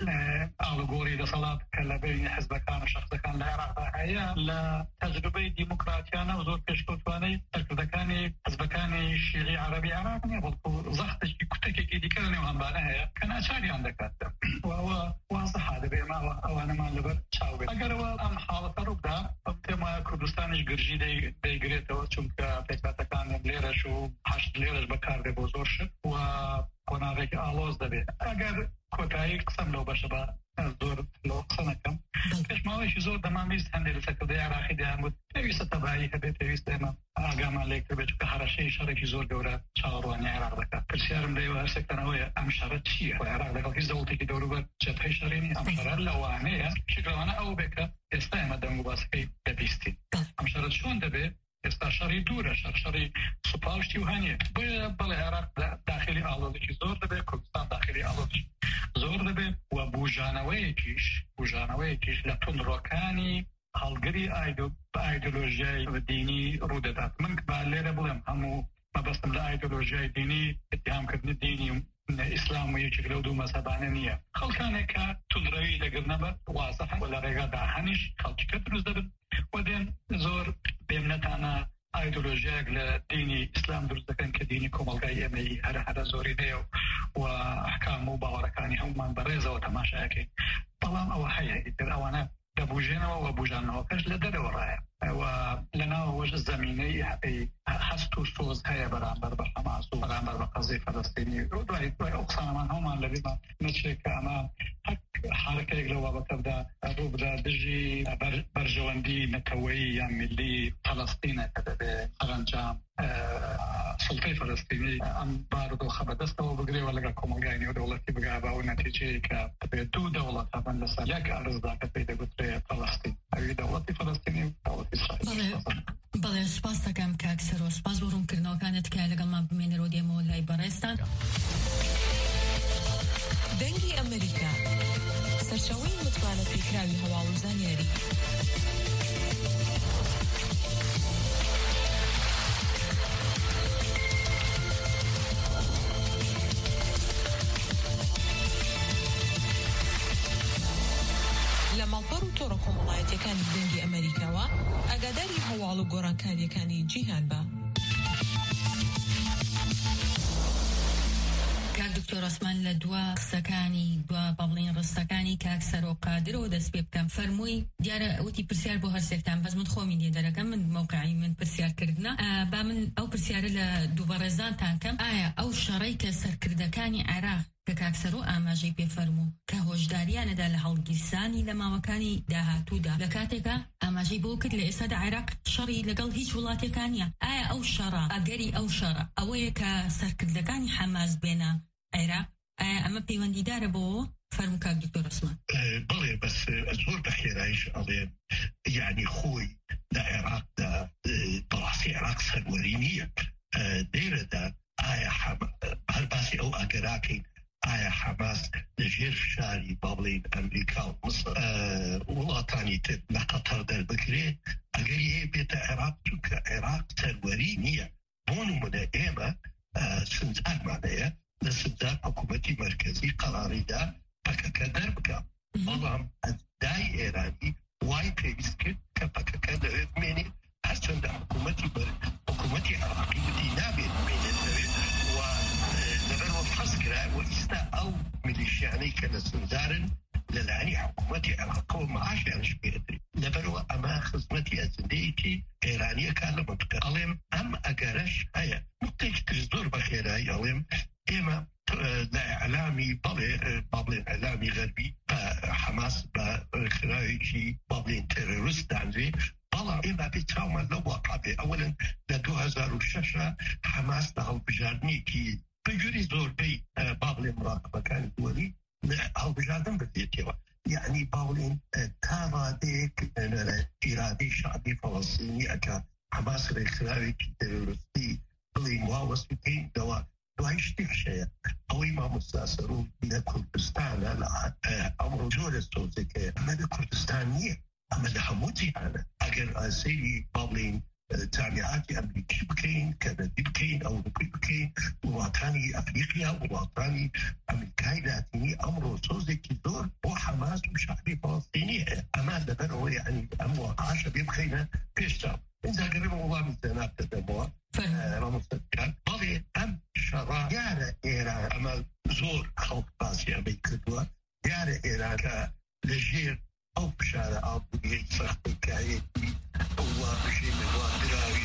الغوري ده صلاة كلا بين حزب كان شخص كان العراق هي لا تجربة ديمقراطية وزور كشكوتواني تركض كان حزب كان شيعي عربي عراقي برضو زخت شيء كتك كذي كلامي وهم بعدها كان أشاري عندك وهو واضح هذا بما أو أنا ما لبر شاوب أجر وأم حالة ربدا أبتما كردستانش جرجي دي دي جريته چونك فكرة كان ليرش وحشد ليرش بكار ده بزورش و قناعك آلوز دبي أجر كوتاي قسم لو بشبا زور لو قسنا كم كش ما ويش زور دمان بيست هندل سكدي عراقي ده عمود تبيست تبعي هبي تبيست ما أجمع عليك تبي تك هرشي شركي زور دورة شارواني عراق ده كرسيارم ده وهرسك أنا ويا أم شرط شيء وعراق ده كيس دولتي كدورو بر جت هاي شريني أم شرط لوانية شكل أنا أو بك استعمل دم باسكي تبيستي أم شرط شون دبي استشاری دوره شرشری سپاوشتی و هنیه باید بله عراق داخلی آلودگی زور دبه کردستان داخلی آلودگی زور دبه و بوجانوی کیش بوجانوی کیش لطن روکانی هالگری ایدولوژی و دینی رو دادد من بالیره بودم همو مبستم لایدولوژی دینی اتهام کردن دینی اسلام و یکی دو مذهبانه نیه خلکانه که تندروی لگر نبر واضحه ولا رگا داهنش خلکی که دروز دبه و دین زور بيمنتانا ايديولوجيا لديني اسلام درست كان كديني كومالغاي امي هذا هذا زوري ديو واحكام مباركاني هم من بريزه وتماشاكي طالما او حياه يدير اوانا دبوجينا وابوجانا وكاش لدر ورايا ولنا وجه زمینی هستو سوز هيا برامبر بحماس وبرامبر بقضية فلسطينية ودوي دوي أقصى من هم الذين نشيك أمام حركة يقلوا بكذا روبدا دجي برجواندي نكوي ملي فلسطين كذا بخرنجام سلطة فلسطينية أم بارد وخبدسته وبقري ولا كم جايني ودولتي بجابة ونتيجة كبدو دولة طبعا لسه ياك أرز ذاك بيد قطرة فلسطين أي دولة فلسطينية دولة إسرائيل. بله سپاس دکم که اکثر و سپاس بورم کردن کانت که لگل ما بمین رو دیمو لای برستان. دنگی امریکا سرچوین متوانه پیکراوی هوا و زانیاری. لەمەڵپەڕ و تۆڕە کۆمەڵایەتیەکانی دەنگی ئەمریکاوە ئاگاداری هەواڵ و گۆڕانکاریەکانی جیهان بە. کاک دکتۆر عوسمان لە دوا قسەکانی دوا بەڵێن ڕستەکانی کاک سەرۆ قادرەوە دەست پێ بکەم فەرمووی دیارە ئەوتی پرسیار بۆ هەرسێکتان بەس من خۆمی لێ دەرەکەم من موقعی من پرسیارکردنە با من ئەو پرسیارە لە دووبەڕێزانتان کەم ئایا ئەو شەڕەی کە سەرکردەکانی عێراق کە کاکسەر و ئاماژەی پێفەرموو کە هۆشداریانەدا لە هەڵگیرسانی لە ماوەکانی داهاتوودا لە کاتێکە ئاماژەی بۆ کرد لە ئێستادا عێراق شەڕی لەگەڵ هیچ وڵاتێکانیە ئایا ئەو شەڕە ئەگەری ئەو شەڕە ئەوەیە کە سەرکردەکانی حەماس بێنە عێراق ئایا ئەمە پەیوەندیدارە بۆ فەرموو کاک دکتۆر عوسمان؟ بەڵێ بەس زۆر بەخێرایش ئەڵێ یعنی خۆی لە عێراقدا بەڕاستی عێراق سەروەری نییە دێرەدا ئایا هەر باسی ئەو ئەگەراکەین ئایا حەماس لەژێر شاری بابڵین ئەمریکا و مصر وڵاتانی تر لە قەتەر دەربکرێت ئەگەر هەیە بێتە عێراق چونکە عێراق سەروەری نییە بۆ نمونە ئێمە سنجارمانەیە لە سنجار حکوومەتی مرکزی قەراریدا پەکەکە دەربکە بەڵام دای ئێرانی وای پێویست کرد کە پەکەکە دەوێت بمێنێت هەرچەندە حکوومەتی حکوومەتی عێراقی وتی نابێت بمێنێت دەوێت و لەبەرەوە فەرز کرا و ئێستا ئەو میلیشیانەی کە لە سنجارن لەلایەنی حکوومەتی عێراقەوە معاشیانش پێدرێت لەبەرەوە ئەمە خزمەتی ئەجندەیەکی ئێرانیەکە لە منطقە ئەڵێم ئەم ئەگەرەش هەیە نقطەیەکی تر زۆر بەخێرایی ئەڵێم ئێمە لە ئەعلامی بەڵێ بابڵێن ئەعلامی غەربی حەماس بە خراوێکی بابڵێن تێرۆریست دانرێ بەڵام ئێمە پێ چاومان لەو واقع بێ ئەوەن لە دوو هەزار و شەشە حەماس لە هەڵبژاردنێکی بەگوێری زۆربەی بابڵێن مراقبەکانی دووەری هەڵبژاردن بردێتەوە یعنی باڵێن تا ڕادەیەک ئیرادەی شعبی فەڵەستینی ئەکا حەماس ڕێکخراوێکی تێرۆریستی بڵێن واوەست بکەین دەوا دوای شتێکشەیە ئەوەی مامۆستا سەرۆک لە کوردستانە لە ئەمڕۆ جۆرە سۆزێکەیە ئەمە لە کوردستان نییە ئەمە لە هەموو جیهانە ئەگەر ئاسەیری باڵێن جامعاتی ئەمریکی بکەین کەنەدی بکەین ئەوروپی بکەین وڵاتانی ئەفریقیا وڵاتانی ئەمریکای لاتینی ئەمڕۆ سۆزێکی زۆر بۆ حەماس و شعبی فەڵەستینی هەیە ئەمە لەبەرەوە یعنی ئەم واقعاشە بێ بخەینە پێشتر اینجا گەرم وڵامی زێناب دەدەمەوە ڕامۆستەکان بەڵێ ئەم شەڕا یارە ئێران ئەمە زۆر خەڵک باسی ئەمەی کردووە یارە ئێران کە لەژێر ئەو پشارە ئابووریەی سەختی کایەتی وا بژێمە وا دراوی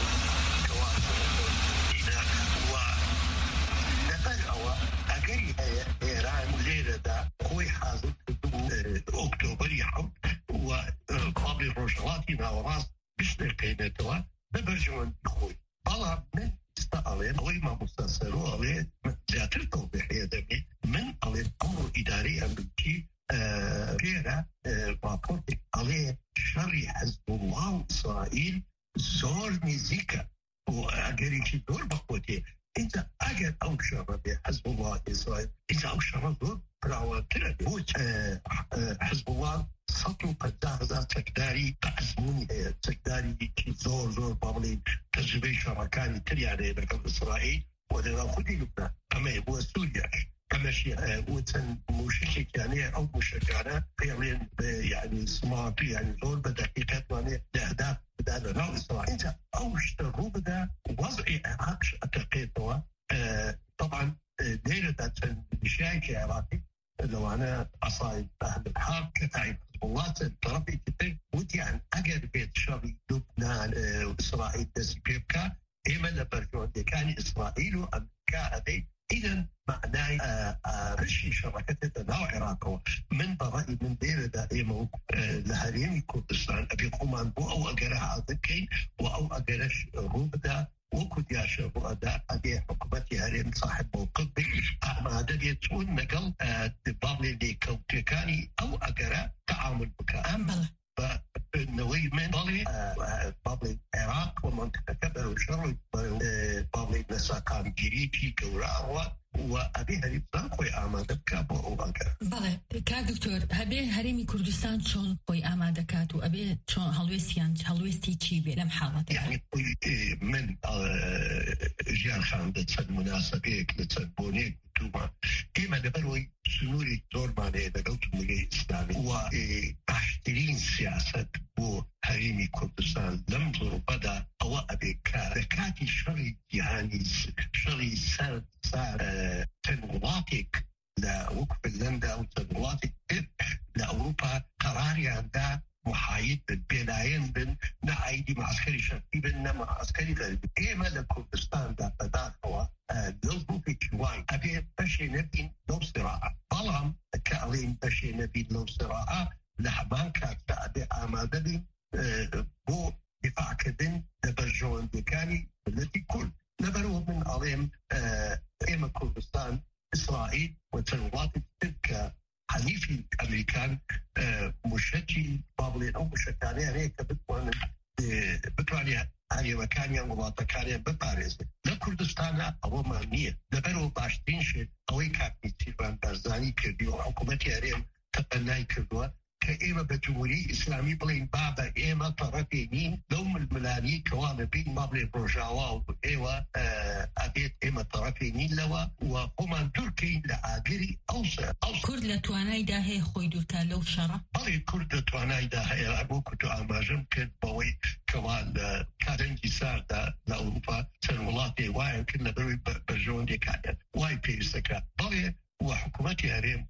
ئابووکەواتەیە و لەبەر ئەوە ئەگەری هەیە ئێران لێرەدا خۆی حازر کردبوو ئۆکتۆبەری حەوت و قابلی ڕۆژهەڵاتی ناوەڕاست بشتێکەینێتەوە لە بەرژەوەندی خۆی بەڵام من ئێستا ئەڵێن ئەوەی مامۆستا سەرۆ ئەڵێ زیاتر تەوضیحەیە دەبێت من ئەڵێن ئەمڕۆ ئیدارەی ئەمریکی غيره راپورتێک ئەڵێ شەڕی حەزبوڵڵا و ئیسرائیل زۆر نزیکە و ئەگەرێکی زۆر بەخۆتێ اینجا ئەگەر ئەو شەڕە بێ حەزبوڵڵا ئیسرائیل اینجا ئەو شەڕە زۆر فراوانترە بۆ حەزبوڵڵا سەد و پەنجا هەزار چەکداری بە ئەزموونی هەیە چەکداریکی زۆر زۆر بەڵێن تەجربەی شەڕەکانی تریان هەیە لەگەڵ ئیسرائیل و لەناو خودی لوبنان ئەمەیە بۆ سووریاش ئەمەشی وتن موشکێکیانەیە ئەو موشکانە پێڵێن یعنی سماتی یعنی زۆر بە دەقیقەتوانێ لەهداف بدا لەناو ئیسرائیل اینجا ئەو شتە ڕوو بدا وەزعی عێراقش ئەتەقێتەوە طبعا لێرەدا چەند میلیشیایەکی عێراقی لو أنا أصايب أهل الحرب كتايب الله طرفي كتير ودي عن أجر بيت شري لبنان وإسرائيل دسبيبكا إما لبرجون دي كان إسرائيل وأمريكا هذي إذا معناه رشي شركة تناو عراق من برأي من بير دائما لهرين كردستان أبي قمان بو أو أجرها أذكي وأو أجرش روبدا وكد يا شهداء أبي حكومتي هرين صاحب موقف أما هذا يتون نقل بابلي دي كوتكاني أو أجرا تعامل بكام فنوي من بالي بابلي العراق ومنطقة كبر وشر بابلي نساقان جريتي كوراوا وأبي هريم خوي آماده بكابو أو أجرا. بله كا دكتور هبي هريمي كردستان شون خوي آماده كات وأبي شون هلوسيان هلوستي تشيبي لم حالة. يعني من جيان خان دتسد مناسبة دتسد بونيك توما كما نبروي سنوري دور ماني دقلت ملي إسلامي وعشرين سياسة بو هريمي كردستان لم تربدا أو أبي كاركاتي شري يعني شري سر سر تنواتك لوقف اللندا أو تنواتك لأوروبا قراري عندها محايد بيناين بين نعيدي معسكري شرقي بين مع عسكري غربي إيما لكردستان دا بداخوا لوزبو في كواي أبي بشي نبين لو صراعة بلام كألين بشي نبين لو صراعة لحبان كاكتا أبي آماده بين بو دفاع كدن لبرجون دكاني التي كل نبرو من عليهم إيما كردستان إسرائيل وتنوات تلك حليفي الأمريكان مشتي بابلين أو مشتاني عليك بتوان بتواني هاي مكانيا ومعطكانيا بباريس لكردستان أو معنية نبرو باشتين شيء أوي كاكني تيران برزاني كرديو حكومتي عليهم تبناي كردوا كإيما بجمهوري إسلامي بلين بابا إيما طرفينين لوم الملاني كوان بين بابلين برجاوا وإيوا أبيت إيما طرفينين لوا وقمان تركين لآقري أوسع كرد لتواناي دا هي خويدوتا لو شرع بلي كرد لتواناي دا هي أبوكو تو أماجم كد بوي كوان كارنجي سار دا لأوروبا سنولاتي واي كنا بروي برجون دي كاين واي بيرسكا بلي وحكومتي هريم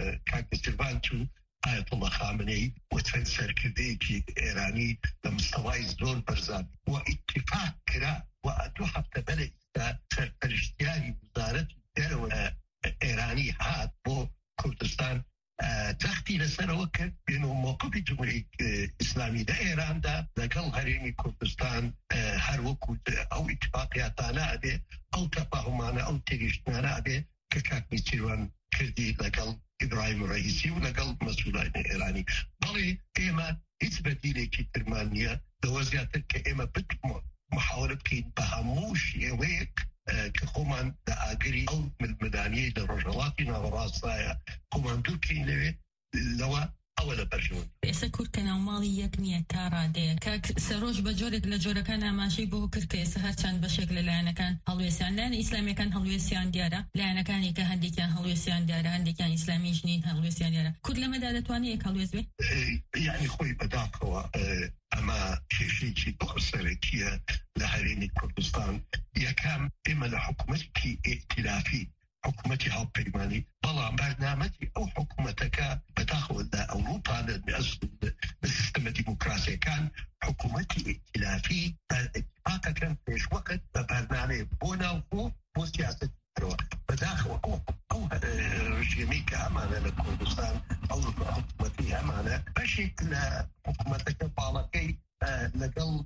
كاكستربانتو آية الله خامنئي وتفسر كذيكي إيراني لمستوى زور برزان واتفاق كرا وأدو حتى بلد سرپرشتياري وزارة الدولة إيراني هاد بو كردستان تختي لسنة وكت بينه موقف جمهوري إسلامي دا إيران دا لقل هريمي كردستان هر وكود أو اتفاقياتانا أبي أو تفاهمانا أو تغيشتانا أبي كاكني تيروان كردي لقل إبراهيم الرئيسي ولقل مسؤولين إيراني بلي إيما إثبتي لكي ترمانيا دوزياتك كإيما بتمو محاولة كين بهموش يويك كخومان دا آقري أو من المدانية دا رجلاتنا وراسايا خومان دو كين لوي لوا أولا برجون إسا كوركنا ومالي يكنية تارا دي كاك سروج بجورك لجورة كان ماشي بو كركي سهر كان بشكل لأنا كان هلويسيان لأن إسلامي كان هلويسيان ديارة لأنا كان يكا هندي كان هلويسيان ديارة هندي كان إسلامي جنين هلويسيان ديارة كل لما دادتواني يك هلويس بي يعني خوي بداك هو أما شيء شيء بخسركية لهريني كردستان يكام إما لحكومتك ائتلافي حكومتي هاو بيماني بلا برنامجي أو حكومتك بداخل أوروبا لأسل السيستم الديمقراطي كان حكومتي ائتلافي اتفاقا كان فيش وقت ببرنامج بونا وفو بو سياسة بداخل أو أو رجيمي كأمانة لكردستان أو حكومتي أمانة بشيك لحكومتك بالكي لقل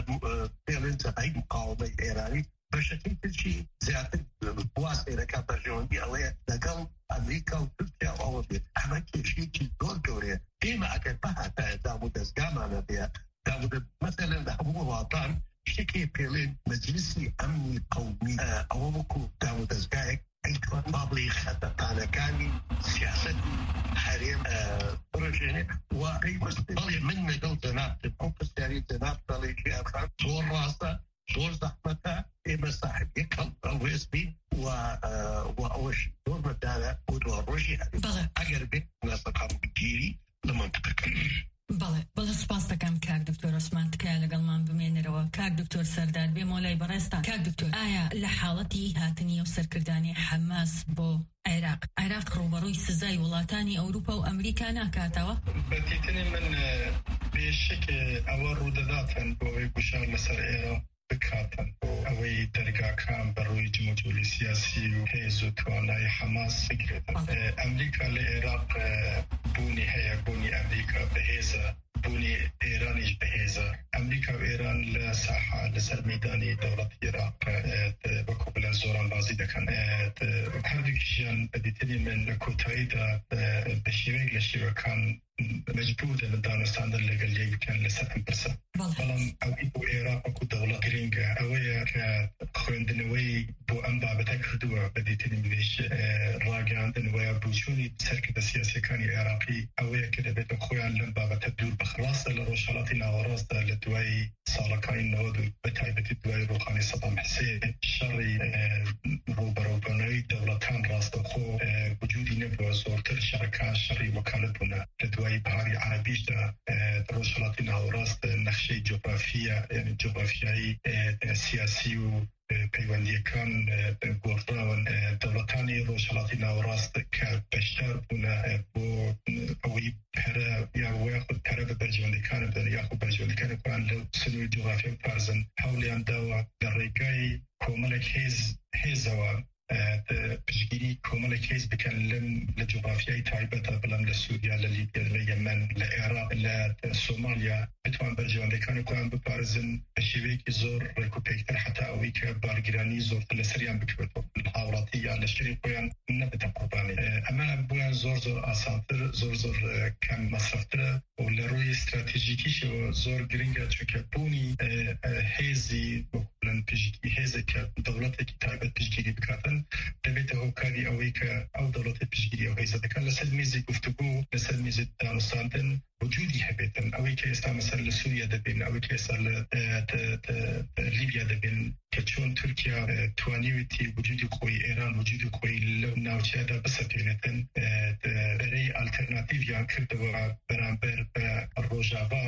فعلا سبعي مقاومة إيراني بشكل كل شيء زيادة بواسطة لك برجون دي عليه لقل أمريكا وتركيا وأوروبا أما كل شيء كي دور جوريا إما أكد بها دامو دزقامانا بها دامو مثلا لحبوب الوطن شكي بيلين مجلسي أمني قومي أوروكو دامو دزقائك أيضا بابلي خططانا كاني سياسة حريم برجيني وأي مستقبل من نقل زناب تبقى السياري زناب بلي شيء أخر صور راسة صور زحمتها إما صاحب يكل أو يسبي وأوش دور مدانا ودور روشي أقربي ناس قام بجيري لمنطقة بله بله سپاس دەکەم کاک دکتۆر عوسمان تکایە لەگەڵمان بمێنەرەوە کاک کاک دکتۆر سەردار بێ مۆلای بەڕێستان. کاک دکتۆر، ئایا لە حاڵەتی هاتنی و سەرکردانی حەماس بۆ عێراق عێراق ڕوبەڕووی سزای وڵاتانی ئەوروپا و ئەمریکا ناکاتەوە؟ بەتیتنی من بێشک ئەوە ڕوودەداتن بۆەوەی گوشار لەسەر ئێرە بکاتن بۆ ئەوەی دەرگاکان بەڕووی جمهوری سیاسی و هێز و توانای حەماس بگرێتن. ئەمریکا لە عێراق بوونی هەیە، بوونی ئەمریکا بەهێزە، بوونی ئێرانیش بەهێزە. ئەمریکا و ئێران لە ساحە لەسەر مەیدانی دەوڵەتی عێراق وەکو بڵێن زۆران بازی دەکەن. هەردووکیشیان بەدیتنی من لە کۆتاییدا بە شێوەیەک لە شێوەکان مەجبورن دانوستاندن لەگەڵ یەک بکەن لەسەر ئەم پرسە. بەڵام ئەوەی بۆ عێراق وەکو دەوڵەت گرنگە ئەوەیە کە خوێندنەوەی بۆ ئەم بابەتە کردووە. بەدیتنی منیش ڕاگەاندن وە بوچوونی سەرکردە سیاسیەکانی عێراقی ئەوەیە کە دەبێت خۆیان لەم بابەتە دوور بخەن. ڕاستە لە ڕۆژهەڵاتی ناوەڕاستدا لە دوای ساڵەکانی نەوەد و بەتایبەتی دوای ڕووخانی سەدام حوسێن شەڕی ڕوبەڕووبوونەوەی دەوڵەتان ڕاستەوخۆ وجودی نەبووە، زۆرتر شەڕەکان شەڕی وەکالەت بوونە. لە دوای بەهاری عەرەبیشدا ڕۆژهەڵاتی ناوەڕاست نەخشەی جۆگرافیە یعنی جۆگرافیایی سیاسی و پەیوەندیەکان گۆڕراون. دەوڵەتانی ڕۆژهەڵاتی ناوەڕاست کە بەشدار بوونە بۆ ئەوەی پەرە یا وەیەخود پەرە بە بەرژەوەندەکانە بدەن یاخود بەرژەوەندەکانی خۆیان لەو سنووری جۆگرافیە بپارێزن. هەوڵیان داوە لە ڕێگای کۆمەڵێک هێز هێزەوە پشگیری کۆمەڵێک هێز بکەن لەم لە جۆگرافیای تایبەتە، بەڵام لە سووریا، لە لیبیا، لە یەمەن، لە عێراق، لە سۆمالیا بتوان بەرژەوەندەکانی خۆیان بپارێزن بە شێوەیەکی زۆر ڕێکوپێکتر حتا ئەوەی کە بارگرانی زۆرتر لەسەریان بکرێتەوە هاوڵاتی یا لەشکری خۆیان نەبێتە قوربانی. ئەمە بۆیان زۆر زۆر ئاسانتر، زۆر زۆر کەم مەسرەفترە و لە ڕووی استراتیژیکیشەوە زۆر گرنگە، چونکە بوونی هێزی پشگیری هێزێکە دەوڵەتێکی تایبەت پشگیری بکاتن دەبێتە هۆکاری ئەوەی کە ئەو دەوڵەتی پشگیری ئەو هێزە دەکەن لەسەر میزی گفتوگۆ، لەسەر میزی دانوستاندن وجودی هەبێتن. ئەوەی کە ئێستا مەسەر لە سووریا دەبین، ئەوەی کە ئێستا لە لیبیا دەبین کە چۆن تورکیا توانیوێتی وجودی خۆی، ئێران وجودی خۆی لەو ناوچەیەدا بسەپێنێتن، بەرەی ئالتەرناتیڤیان کردەوە بەرامبەر بە ڕۆژاوا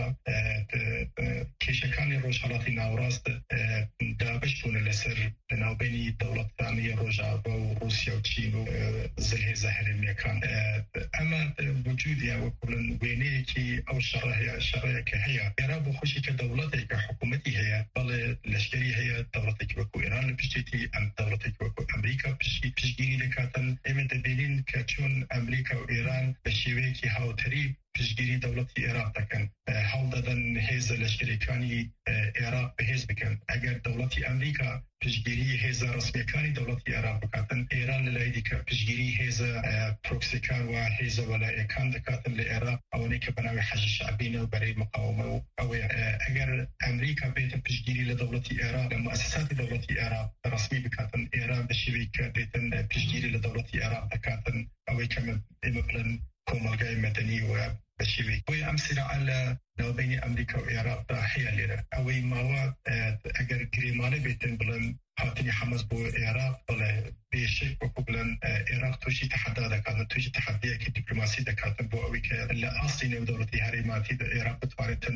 کێشەکانی ڕۆژهەڵاتی ناوەڕاست دابش بوونە لەسەر بەناوبەینی دەوڵەتانی ڕۆژاوا و رووسیا و چین و زەرهێزە هەرێمیەکان. ئەمە وجودیان وەکو بڵێن وێنەیەکی ئەو شەڕە هەیە، شەڕەیەکە هەیە. عێراق بۆ خۆشی کە دەوڵەتێکە حکوومەتی هەیە، بەڵێ لەشکری هەیە، دەوڵەتێکی وەکو ئێران لە پشتێتی ئەم دەوڵەتێکی وەکو ئەمریکا پشتی پشگیری دەکاتن. ئێمە دەبینین کە چۆن ئەمریکا و ئێران بە شێوەیەکی هاوتەری پشگیری دەوڵەتی عێراق دەکەن، هەڵ دەدەن هێزە لەشکریەکانی عێراق بەهێز بکەن. ئەگەر دەوڵەتی ئەمریکا پشگیری هێزە ڕسمیەکانی دەوڵەتی عێراق بکاتن، ئێران لە لای دیکە پشگیری هێزە پرۆکسیەکان و هێزە وەلایەکان دەکاتن لە عێراق، ئەوەی کە بەناوی حەج شەعبینە و بەرەی مقاومە و ئەوەیە. ئەگەر ئەمریکا بێتە پشگیری لە دەوڵەتی عێراق، لە مؤسساتی دەوڵەتی عێراق ڕسمی بکاتن، ئێران بە شێوەیەک کە بێتن پشگیری لە دەوڵەتی عێراق دەکاتن، ئەوەی کە ئێمە بڵێن کۆمەلگای مەدەنی و بەشێوەی بۆی ئەم سیراعە لە ناوبەینی ئەمریکا و عێراقدا هەیە لێرە. ئەوەی ماوە ئەگەر گرێمانە بێتن بڵێن هاتنی حەماس بۆ عێراق، بڵێ بێشک وەکو بڵێن عێراق تووشی تەحەدا دەکاتن، تووشی تەحەدیەکی دیپلۆماسی دەکاتن بۆ ئەوەی کە لە ئاستی نێودەوڵەتی هەرێماتی عێراق بتوانێتن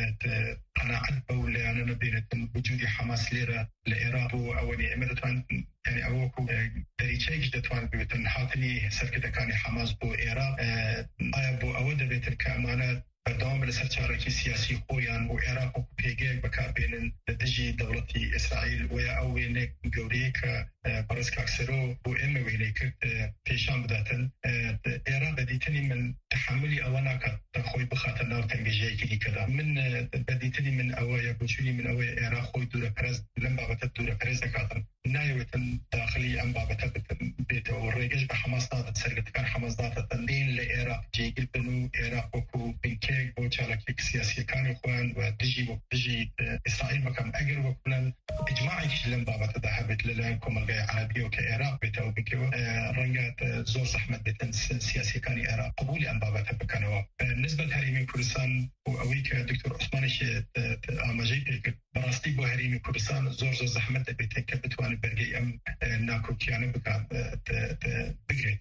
قەناعەت بەو لایەنە نەبێنێتن وجودی حەماس لێرە لە عێراق و ئەوەی ئێمە دەتوان یعنی ئەوە وەکو دەریچەیەکیش دەتوان بێتن هاتنی سەرکردەکانی حەماس بۆ عێراق. ئایا بۆ ئەوە دەبێتن کە ئەمانە بەردەوام لەسەر چارەکی سیاسی خۆیان و عێراق وەکو پێگەیەک بەکاربێنن لە دژی دەوڵەتی ئیسرائیل، ویا ئەو وێنەیەک گەورەیە کە بەڕێز کاکسەرۆ بۆ ئێمە وێنەی کرد پێشان بداتن. عێراق بەدیتنی من تحملی ئەوە ناکات خۆی بخاتە ناو تەنگەژەیەکی دیکەدا. من بەدیتنی من ئەوەیە، بۆچوونی من ئەوەیە عێراق خۆی دوورە پەرست لەم بابەتە دوورە پەرست دەکاتن، نایەوێتن داخلی ئەم بابەتە بێتەوە. ڕێگەش بە حەماس دادەن، سەرکردەکان حەماس دادەن دێن لە عێراق جێگیر بن و عێراق وەکو بنکەیەک بۆ چارەکێک سیاسیەکانی خۆیان و دژی وەک دژی ئیسرائیل بکەم. ئەگەر وەک بڵێن ئیجماعێکیش لەم بابەتەدا هەبێت لەلایەن کۆمەلگای عەرەبیەوە کە عێراق بێتەوە بکەوە، ڕەنگە زۆر زەحمەت بێتن سیاسیەکانی عێراق قبولی ئەم بابەتە بکەنەوە. نسبەت هەرێمی کوردستان و ئەوەی کە دکتۆر عوسمانیش ئاماژەی پێکرد، بەڕاستی بۆ هەرێمی کوردستان زۆر زۆر زەحمەت دەبێت کە بتوانێت بەرگەی ئەم ناکۆکیانە بگرێتن.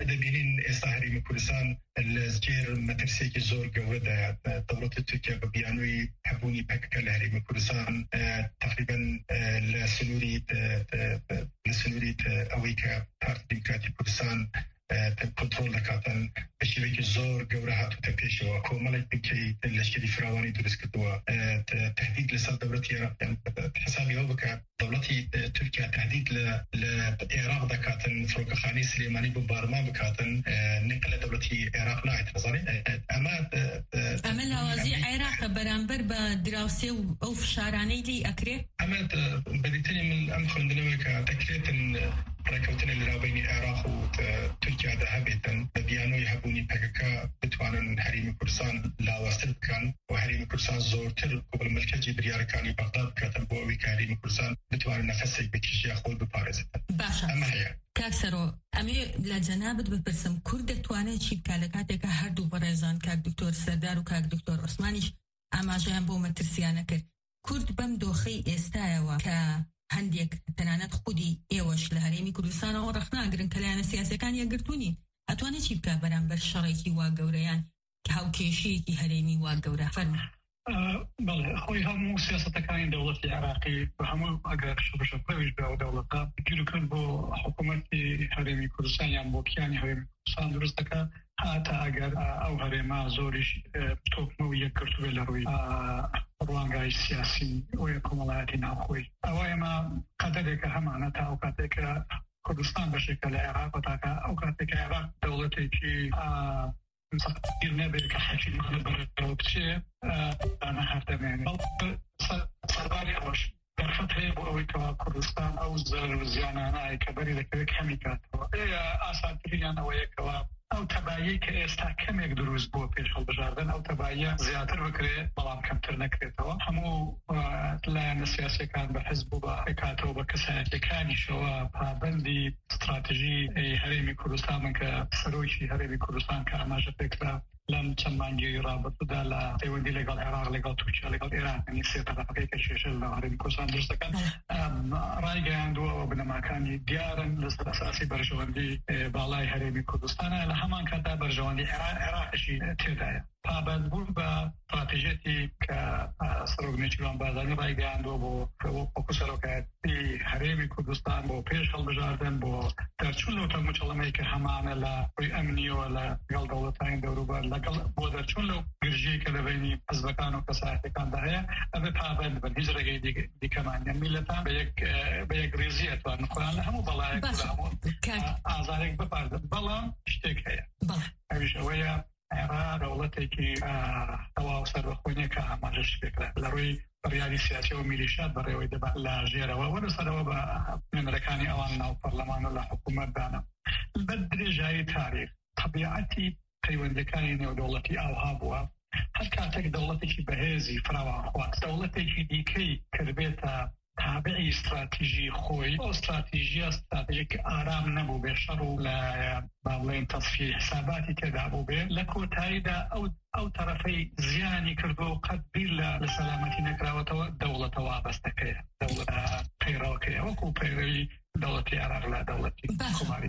دەبینین ئێستا هەرێمی کوردستان لە زجێر مەترسێکی زۆر گەورەدایە. دەوڵەتی تورکیا بە بیانووی هەبوونی پەکەکە لە هەرێمی کوردستان تقریبا لە سنووری لە سنووری ئەوەی کە پارتی دیموکراتی کوردستان کنترۆل دەکاتن بە شێوەیەکی زۆر گەورە هاتووتە پێشەوە. کۆمەڵێک بکەی لەشکری فراوانی دروست کردووە، تهدید لەسەر دەوڵەتی عێراق حسابی ئەو بکات دەوڵەتی تورکیا تهدید لە عێراق دەکاتن، فڕۆکەخانەی سلێمانی بمبارمان بکاتن، نقل لە دەوڵەتی عێراق نایەت. نەزانێت ئەمە ئەمە لاوازی عێراقە بەرامبەر بە دراوسێ و ئەو فشارانەی لی ئەکرێ. ئەمە بەدیتنی من ئەم خوێندنەوەی کە دەکرێتن ڕێکەوتنە لەناوبینی عێراق و تورکیا دەهەبێتن بە بیانۆی هەبوونی پەکەکە بتوانن هەرێمی کوردستان لاوازتر بکەن و هەرێمی کوردستان زۆرتر قوبڵملکەتی بریارەکانی بەغداد بکاتن بۆ ئەوەی کە هەرێمی کوردستان بتوانن نەفەسێک بکیژیا خۆی بپارێزێتن. باشە ئەمە هەیە. کاک سەرۆ، ئەمێ لە جەنابەت بپرسم، کورد دەتوانێت چی بکات لە کاتێکە هەردوو بەڕێزان کاک دکتۆر سەردار و کاک دکتۆر عوسمانیش ئاماژەیان بۆ مەترسیانە کرد، کورد بەم دۆخەی ئێستایەوە کە هەندێک تەنانەت خودی ئێوەش لە هەرێمی کوردستانەوە ڕەخناگرن کە لایەنە سیاسەکان یەکگرتوونی، ئەتوانێت چی بکات بەرامبەر شەڕێکی وا گەورەیان کە هاوکێشەیەکی هەرێمی وا گەورە؟ فەرموو. بەڵێ خۆی هەموو سیاسەتەکانی دەوڵەتی عێراقی بە هەموو ئەگەر شەڕەویش بە ئەو دەوڵەتە گیرکرد بۆ حکوومەتی هەرێمی کوردستان یان بۆ کیانی هەرێمی کوردستان دروست دەکات هاتە ئەگەر ئەو هەرێما زۆریش تۆکمە و یەکگرتووە لە ڕووی ڕوانگای سیاسی و کۆمەڵایەتی ناوخۆی. ئەوە ئێمە قەدەرێکە هەمانە تا ئەو کاتێکە کوردستان بەشێکە لە عێراق تاکە ئەو کاتێکە عێراق دەوڵەتێکی گیر نەبێت کە حەکیم بەرەوە بچێ دانە هەردەمێنێ. سەرباری ئەوەش دەرفەت هەیە بۆ ئەوەی کەوا کوردستان ئەو زەر و زیانانەی کە بەری دەکەوێت کەمی کاتەوە. ئێە ئاسانترینیان ئەوەیەکەوە ئەو تەبایی کە ئێستا کەمێک دروست بۆ پێش هەڵبژاردن ئەو تەباییە زیاتر بکرێت بەڵام کەمتر نەکرێتەوە. هەموو لایەنە سیاسیەکان بە حزب و بە حکاتەوە بە کەسایەتیەکانیشەوە پابەندی استراتیژی هەرێمی کوردستان من کە سەرۆکی هەرێمی کوردستان کە ئاماژە پێکرا لەم چەند مانگی رابطوودا لە پەیوەندی لەگەڵ عێراق لەگەڵ تورکیا لەگەڵ ئێران ینی سێ تەرەفەکەی کە شێشە لە هەرێمی کوردستان دروست دەکەن ڕایگەیاندووە بنەماکانی دیارن لەسەر ئەساسی بەرژەوەندی باڵای هەرێمی کوردستانە. لە هەمان کاتا بەرژەوەندی عێراقیشی تێدایە. پابەندبوون بە استراتیژێتی کە سەرۆک نێچیروان بازانی ڕایگەیاندووە بۆ وەکو سەرۆکایەتی هەرێمی کوردستان بۆ پێش هەڵبژاردن بۆ دەرچوون لەو تەموچەڵەمەی کە هەمانە لە ڕووی ئەمنیەوە لەگەڵ دەوڵەتانی دەوروبەر لەگەڵ بۆ دەرچوون لەو گرژەیە کە لە بینی حزبەکان و کەسایەتەکاندا هەیە ئەبێ پابەند بن هیچ ڕێگەی دیکەمان یان میلەتان بە یەک ڕێزی ئەتوانن خۆیان لە هەموو بەڵایەک ئازارێک بپاردن. بەڵام شتێک هەیە ئەویش ئەوەیە عێراق دەوڵەتێکی تەواو سەربەخۆنیە کە ئاماژەش پێکرا لە ڕووی بڕیاری سیاسی و میلیشیات بەڕێوەی دەبات لە ژێرەوە و لەسەرەوە بە مێمبەرەکانی ئەوان ناو پەرلەمان و لە حکوومەتدانە. بە درێژایی تاریخ طبیعەتی پەیوەندیەکانی نێودەوڵەتی ئاوها بووە. هەر کاتێک دەوڵەتێکی بەهێزی فراوان خواست دەوڵەتێکی دیکەی کردبێتە تابعی استراتیژی خۆی، ئەو استراتیژیە استراتیژیک ئارام نەبوو بێ، شەڕ و لە باڵێن تەصفیه حساباتی تێدا بوو بێ. لە کۆتاییدا ئەو ئەو تەرەفەی زیانی کردو و قەت بیر لە سەلامەتی نەکراوەتەوە دەوڵەتە وابەستەکەیە، دەوڵەت پەیڕەوەکەیە وەکو پەیڕەوی دەوڵەتی عێراق لە دەوڵەتی کۆماری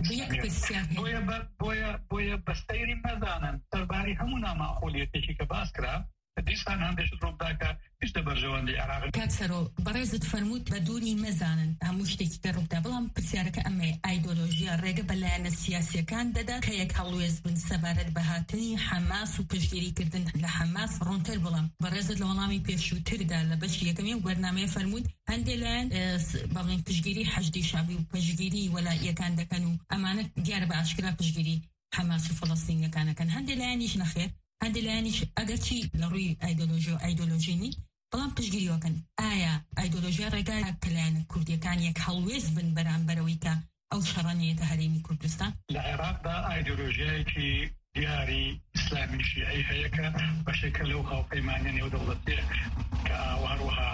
بۆیە بۆیە بۆیە بەستەیری مەزانن سەرباری هەموو ناماخۆلیەتێکی کە باس کرا دیسان هەندێک ڕووداکە هیچ دەبەرژەوەندی عێراق. کاک سەرۆ، بەڕێزت فەرمووت بە دووری مەزانن هەموو شتێکی کە ڕوودا، بەڵام پرسیارەکە ئەمێ ئایدۆلۆژیا ڕێگە بە لایەنە سیاسیەکان دەدا کە یەک هەڵوێز بن سەبارەت بە هاتنی حەماس و پشتگیریکردن لە حەماس ڕوونتر. بڵام بەڕێزت لە وەڵامی پێشووتردا لە بەشی یەکەمی بەرنامەیە فەرمووت هەندێک لایەن بەڵێن پشتگیری حەشدی شابی و پشتگیری وەلایەکان دەکەن و ئەمانە دیارە بە ئاشکرا پشتگیری حەماس و فەڵەستینیەکانەکەن. هەندێک لایەنیش نەخێر، هەندێک لایەنیش ئەگەرچی لە ڕووی ئایدۆلۆژی و ئایدۆلۆژی نین بەڵام پشتگیریەکەن. ئایا ئایدۆلۆژیا ڕێگای کە لایەنە کوردیەکان یەک هەڵوێز بن بەرامبەرەوەی کە ئەو شەڕانەیەتە هەرێمی کوردستان؟ لە عێراقدا ئایدۆلۆژیایەکی دیاری ئیسلامی شیعی هەیە کە بەشێکە لەو هاوپەیمانیە نێودەوڵەتیە کە هەروەها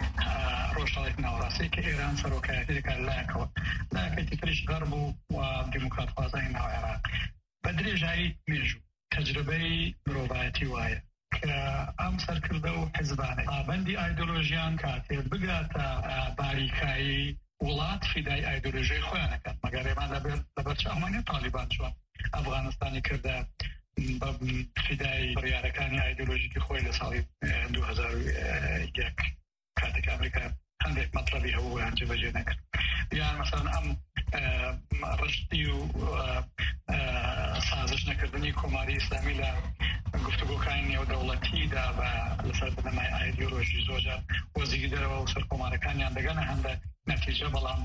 ڕۆژهەڵێک ناوەڕاستی کە ئێران سەرۆکایەتی دەکات لایەکەوە لایەکێکی تریش غەرب و دیموکرات خوازانی ناو عێراق بە درێژایی مێژوو تەجربەی مرۆڤایەتی وایە کە ئەم سەرکردە و حیزبانە پابەندی ئایدۆلۆژیان کاتێ بگاتە باریکایی وڵات فیدای ئایدۆلۆژیای خۆیانەکەن. مەگەر ئێمان لەبەر چاومانیە تالیبان چوان ئەفغانستانی کردە بە فیدای بڕیارەکانی ئایدۆلۆژیکی خۆی لە ساڵی دوو هەزار و یەک کاتێک ئەمریکا هەندێک مەطلەبی هەبوو جێبەجێ نەکرد. یان مەسەڵەن ئەم ڕشتی و سازش نەکردنی کۆماری ئیسلامی لە گفتوگۆکانی نێودەوڵەتیدا بە لەسەر بنەمای ئایدۆلۆژی زۆرجار وەزیری دەرەوە و سەر کۆمارەکانیان دەگەنە هەندە نەتیجە، بەڵام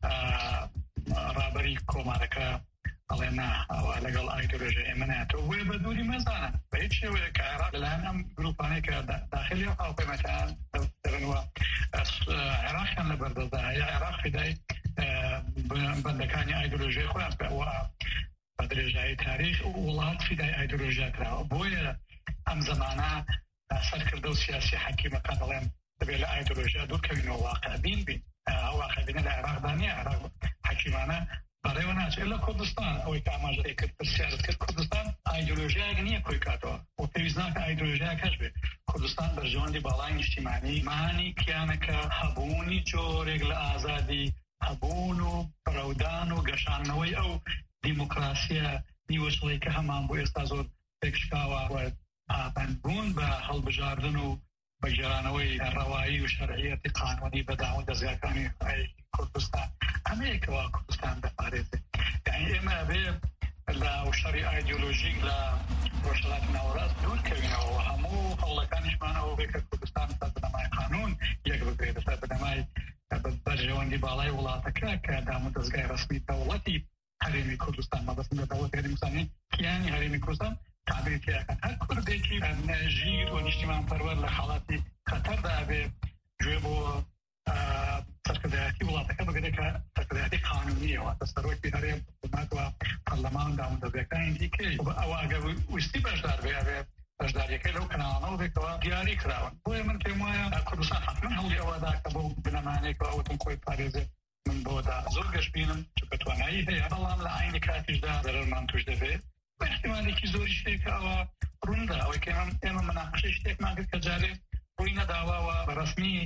ڕابەری کۆمارەکە ئەڵێ نا ئەوە لەگەڵ ئایدۆلۆژی ئێمە نایەتەوە. وێ بە دووری مەزانە بە هیچ شێوەیە کە عێراق لەلایەن ئەم گروپانەی کە داخلی هاوپەیمانیەکان دەبنەوە عێراقیان لەبەردەستدا هەیە، عێراق فیدای بەندەکانی ئایدۆلۆژیای خۆیان بەوە بە درێژایی تاریخ وڵات فیدای ئایدۆلۆژیا کراوە. بۆیە ئەم زەمانە سەرکردە و سیاسی حەکیمەکان دەڵێن دەبێت لە ئایدۆلۆژیا دوورکەوینەوە، واقعبین بین. ئەو واقعبینە لە عێراقدا نییە، عێراق حەکیمانە بەڕێوە ناچێت. لە کوردستان ئەوەی کە ئاماژەی کرد پرسیارت کرد، کوردستان ئایدۆلۆژیایەک نییە کۆی کاتەوە و پێویست ناکە ئایدۆلۆژیاکەش بێت. کوردستان بەرژەوەندی باڵای نیشتیمانی مانی کیانەکە هەبوونی جۆرێک لە ئازادی هەبوون و بەڕەودان و گەشانەوەی ئەو دیموکراسیە نیوەشڵی کە هەمان بۆ ئێستا زۆر تێکشکاوە ئابەندبوون بە هەڵبژاردن و بەگێڕانەوەی ڕەوایی و شەرعیەتی قانونی بەداوای دەزگاکانی کوردستان ئەمەیەکەوە کوردستان دەپارێزێت. یعنی ئێمە بێ لە شەڕی ئایدۆلۆژیک لە ڕۆژهەڵاتی ناوەڕاست دوورکەوینەوە، هەموو هەوڵەکانیشمان ئەوە بێ کە کوردستان بەسەر بنەمای قانون یەک بگرێت، بەسەر بنەمای بەرژەوەندی باڵای وڵاتەکە کە دام و دەستگای ڕسمی دەوڵەتی هەرێمی کوردستان مەبەستن لە دەوڵەتی هەرێمی کوردستانی کیانی هەرێمی کوردستان تابعیتیەکەن. هەر کوردێکی ژیر و نیشتیمان پەروەر لە حاڵاتی خەتەردا بێ گوێ بۆ سەرکردایەتی وڵاتەکە بگرێت کە سەرکردایەتی قانونیەوە دەسەرۆکی هەرێم حکومەت و پەرلەمان دام و دەستگاکانی دیکەی ئەوە ئەگەر ویستی بەشدار بێ ئەبێ بەشداریەکەی لەو کەناڵانەوە بێتەوە دیاری کراون. بۆیە من پێم وایە کوردستان حتمەن هەوڵی ئەوەدا کە بۆ بنەمانێکەوە ئەوتم خۆی پارێزێت. من بۆدا زۆر گەشت بینم چونکە توانایی هەیە، بەڵام لە عینی کاتیشدا زەرەرمان توش دەبێت. بە احتیمالێکی زۆری شتێکە ئەوە ڕووندا ئەوەی کە ئێمە مەناقەشەی شتێکمان کرد کە جارێ ڕووی نەداوەوە بە ڕەسمی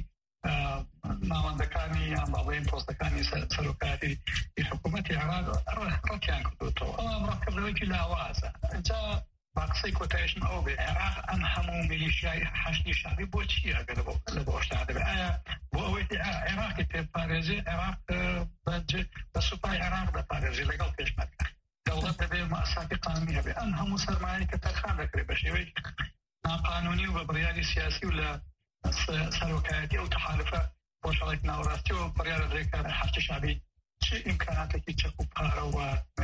ناوەندەکانی یان باڵێن پۆستەکانی سەرۆکاتی حکوومەتی عێراق ڕەتیان کردوتەوە. بەڵام ڕەتکردنەوەیکی لاوازە. اینجا با قسەی کۆتایشم ئەو بێ عێراق ئەم هەموو میلیشیای حەشتی شعبی بۆ چییە ئەگەر لە بۆ شتا دەبێت؟ ئایا بۆ ئەوەی عێراقی پێپارێزێ عێراق بە سوپای عێراق دەپارێزێ لەگەڵ پێشمەرگە دەوڵەت دەبێت مەئساسی قانونی هەبێت. ئەم هەموو سەرمایەی کە تەرخان دەکرێت بە شێوەی ناقانونی و بە بڕیاری سیاسی و لە سەرۆکایەتی ئەو تەحالفە ڕۆژهەڵاتی ناوەڕاستی و بڕیارە درێکە حەشتی شعبی چه ئیمکاناتێکی چەک و پارەوە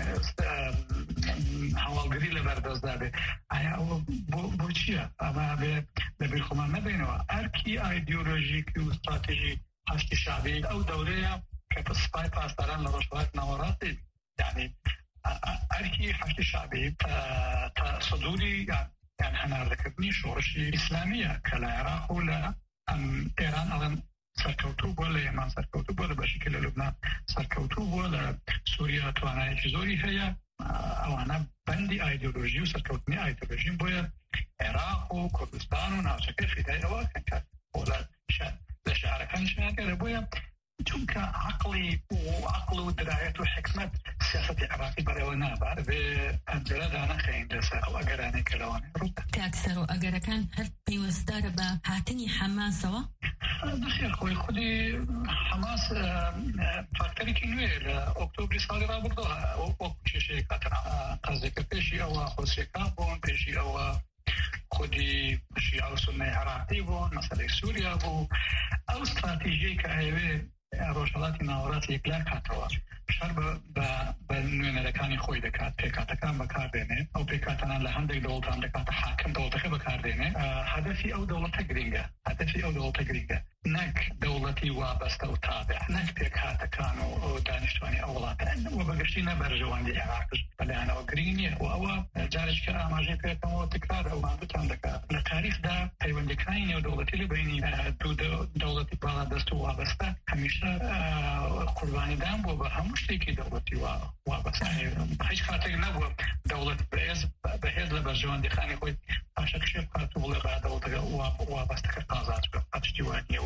هەواڵگری لەبەردەستدا بێت؟ ئایا ئەوە بۆ چییە؟ ئەمە بێ لەبیر خۆمان نەبینەوە. ئەرکی ئایدیۆلۆژیکی و استراتیژی حەشتی شعبی ئەو دەورەیە کە سوپای پاسداران لە ڕۆژهەڵاتی ناوەڕاستی، یعنی ئەرکی حەشتی شعبی تا سەدووری یان هەناردەکردنی شۆڕشی ئیسلامیە کە لە عێراق و لە ئێران ئەڵێن سەرکەوتوو بووە، لە یەمان سەرکەوتوو بووە، لە بەشێکی لە لوبنان سەرکەوتوو بووە، لە سووریا توانایەکی زۆری هەیە. ئەوانە بەندی ئایدۆلۆژی و سەرکەوتنی ئایدۆلۆژین بۆیە عێراق و کوردستان و ناوچەکە فیدای ئەوەکەن کە لە شعارەکان شیانگەرە. بۆیە چونکە عقلی و عقل و درایەت و حکمت سیاسەتی عێراقی بەڕێوە نابات بێ پەنجەرەدا نەخەین لەسەر ئەو ئەگەرانەی کە لەوانێ ڕوودا. کاکسەر و ئەگەرەکان هەر پەیوەستدارە بە هاتنی حەماسەوە؟ نەخێر، خۆی خودی حەماس فاکتەرێکی نوێ لە ئۆکتۆبری ساڵی ڕابردووە وەکو کێشەیەک قەزێکە پێشی ئەوە خۆسیەکان بوون، پێشی ئەوە خودی شیعە و سوننەی عێراقی بوون، مەسەلەی سووریا بوو. ئەو استراتیژیەی کە هەیەوێ ڕۆژهەڵاتی ناوەڕاست یەکلا کاتەوە شەر بە نوێنەرەکانی خۆی دەکات، پێکاتەکان بەکاردێنێ، ئەو پێکاتەنان لە هەندێک دەوڵەتان دەکاتە حاکم، دەوڵەتەکە بەکاردێنێ. هەدەفی ئەو دەوڵەتە گرینگە، هەدەفی ئەو دەوڵەتە گرینگە، نەک دەوڵەتی وابەستە و تابع، نەک پێکاتەکان و دانیشتوانی ئەو وڵاتە و بەگشتی نەبەرژەوەندی عێراقش بەلایەنەوە گرنگ نییە. و ئەوە جارێککە ئاماژەی پێکەمەوە تکرار ئەومان بتان دەکات. لە تاریخدا پەیوەندیەکانی نێودەوڵەتی لە بینی دوو دەوڵەتی باڵادەست و وابەستە هەمیشە قوربانیدان بووە بە هەموو شتێکی دەوڵەتی وابەستە. هیچ کاتێک نەبووە دەوڵەت بەهێز لە بەرژەوەندیەکانی خۆی پاشە کشێ بکات و بڵێ ڕا دەوڵەتەکە وابەستەکە ئازاد بکات. هەچی وانە نییە.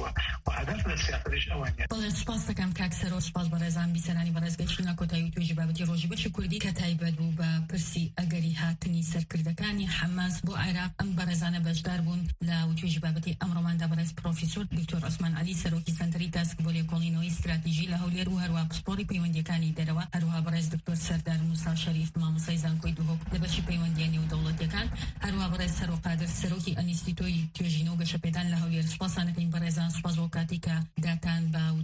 وهدف لسیاستش ئەوانە. بەڵێ سوپاس دەکەم کاک سەرۆ، سوپاس بە ڕێزان بیسەرانی بەڕێزگەیشتنە کۆتایی توێژی بابەتی ڕۆژی بەشی کوردی کە تایبەت بوو بە پرسی ئەگەری هاتنی سەرکردەکانی حەماس بۆ عێراق. ئەم بەڕێزانە بەشدار بوون لە توێژی بابەتی ئەمڕۆماندا بەڕێز پرۆفیسۆر دکتۆر عوسمان عەلی سەرۆکی سەنتەری تاسک بۆ لێکۆڵینەوەی استراتیژی لە هەولێر و هەروە پسپۆڕی پەیوەندیەکانی دەرەوە، هەروها بەڕێز دکتۆر سەردار موسا شەریف مامۆستای زانکۆی دووهۆک لە بەشی پەیوەندیە نێودەوڵەتیەکان، هەروها بەڕێز سەرۆقادر سەرۆکی ئەنیستیتۆی توێژینە و گەشەپێدان لە هەولێر. سوپاسان دەکەین بەڕێزان، سوپاس بۆ کاتی کە داتان بە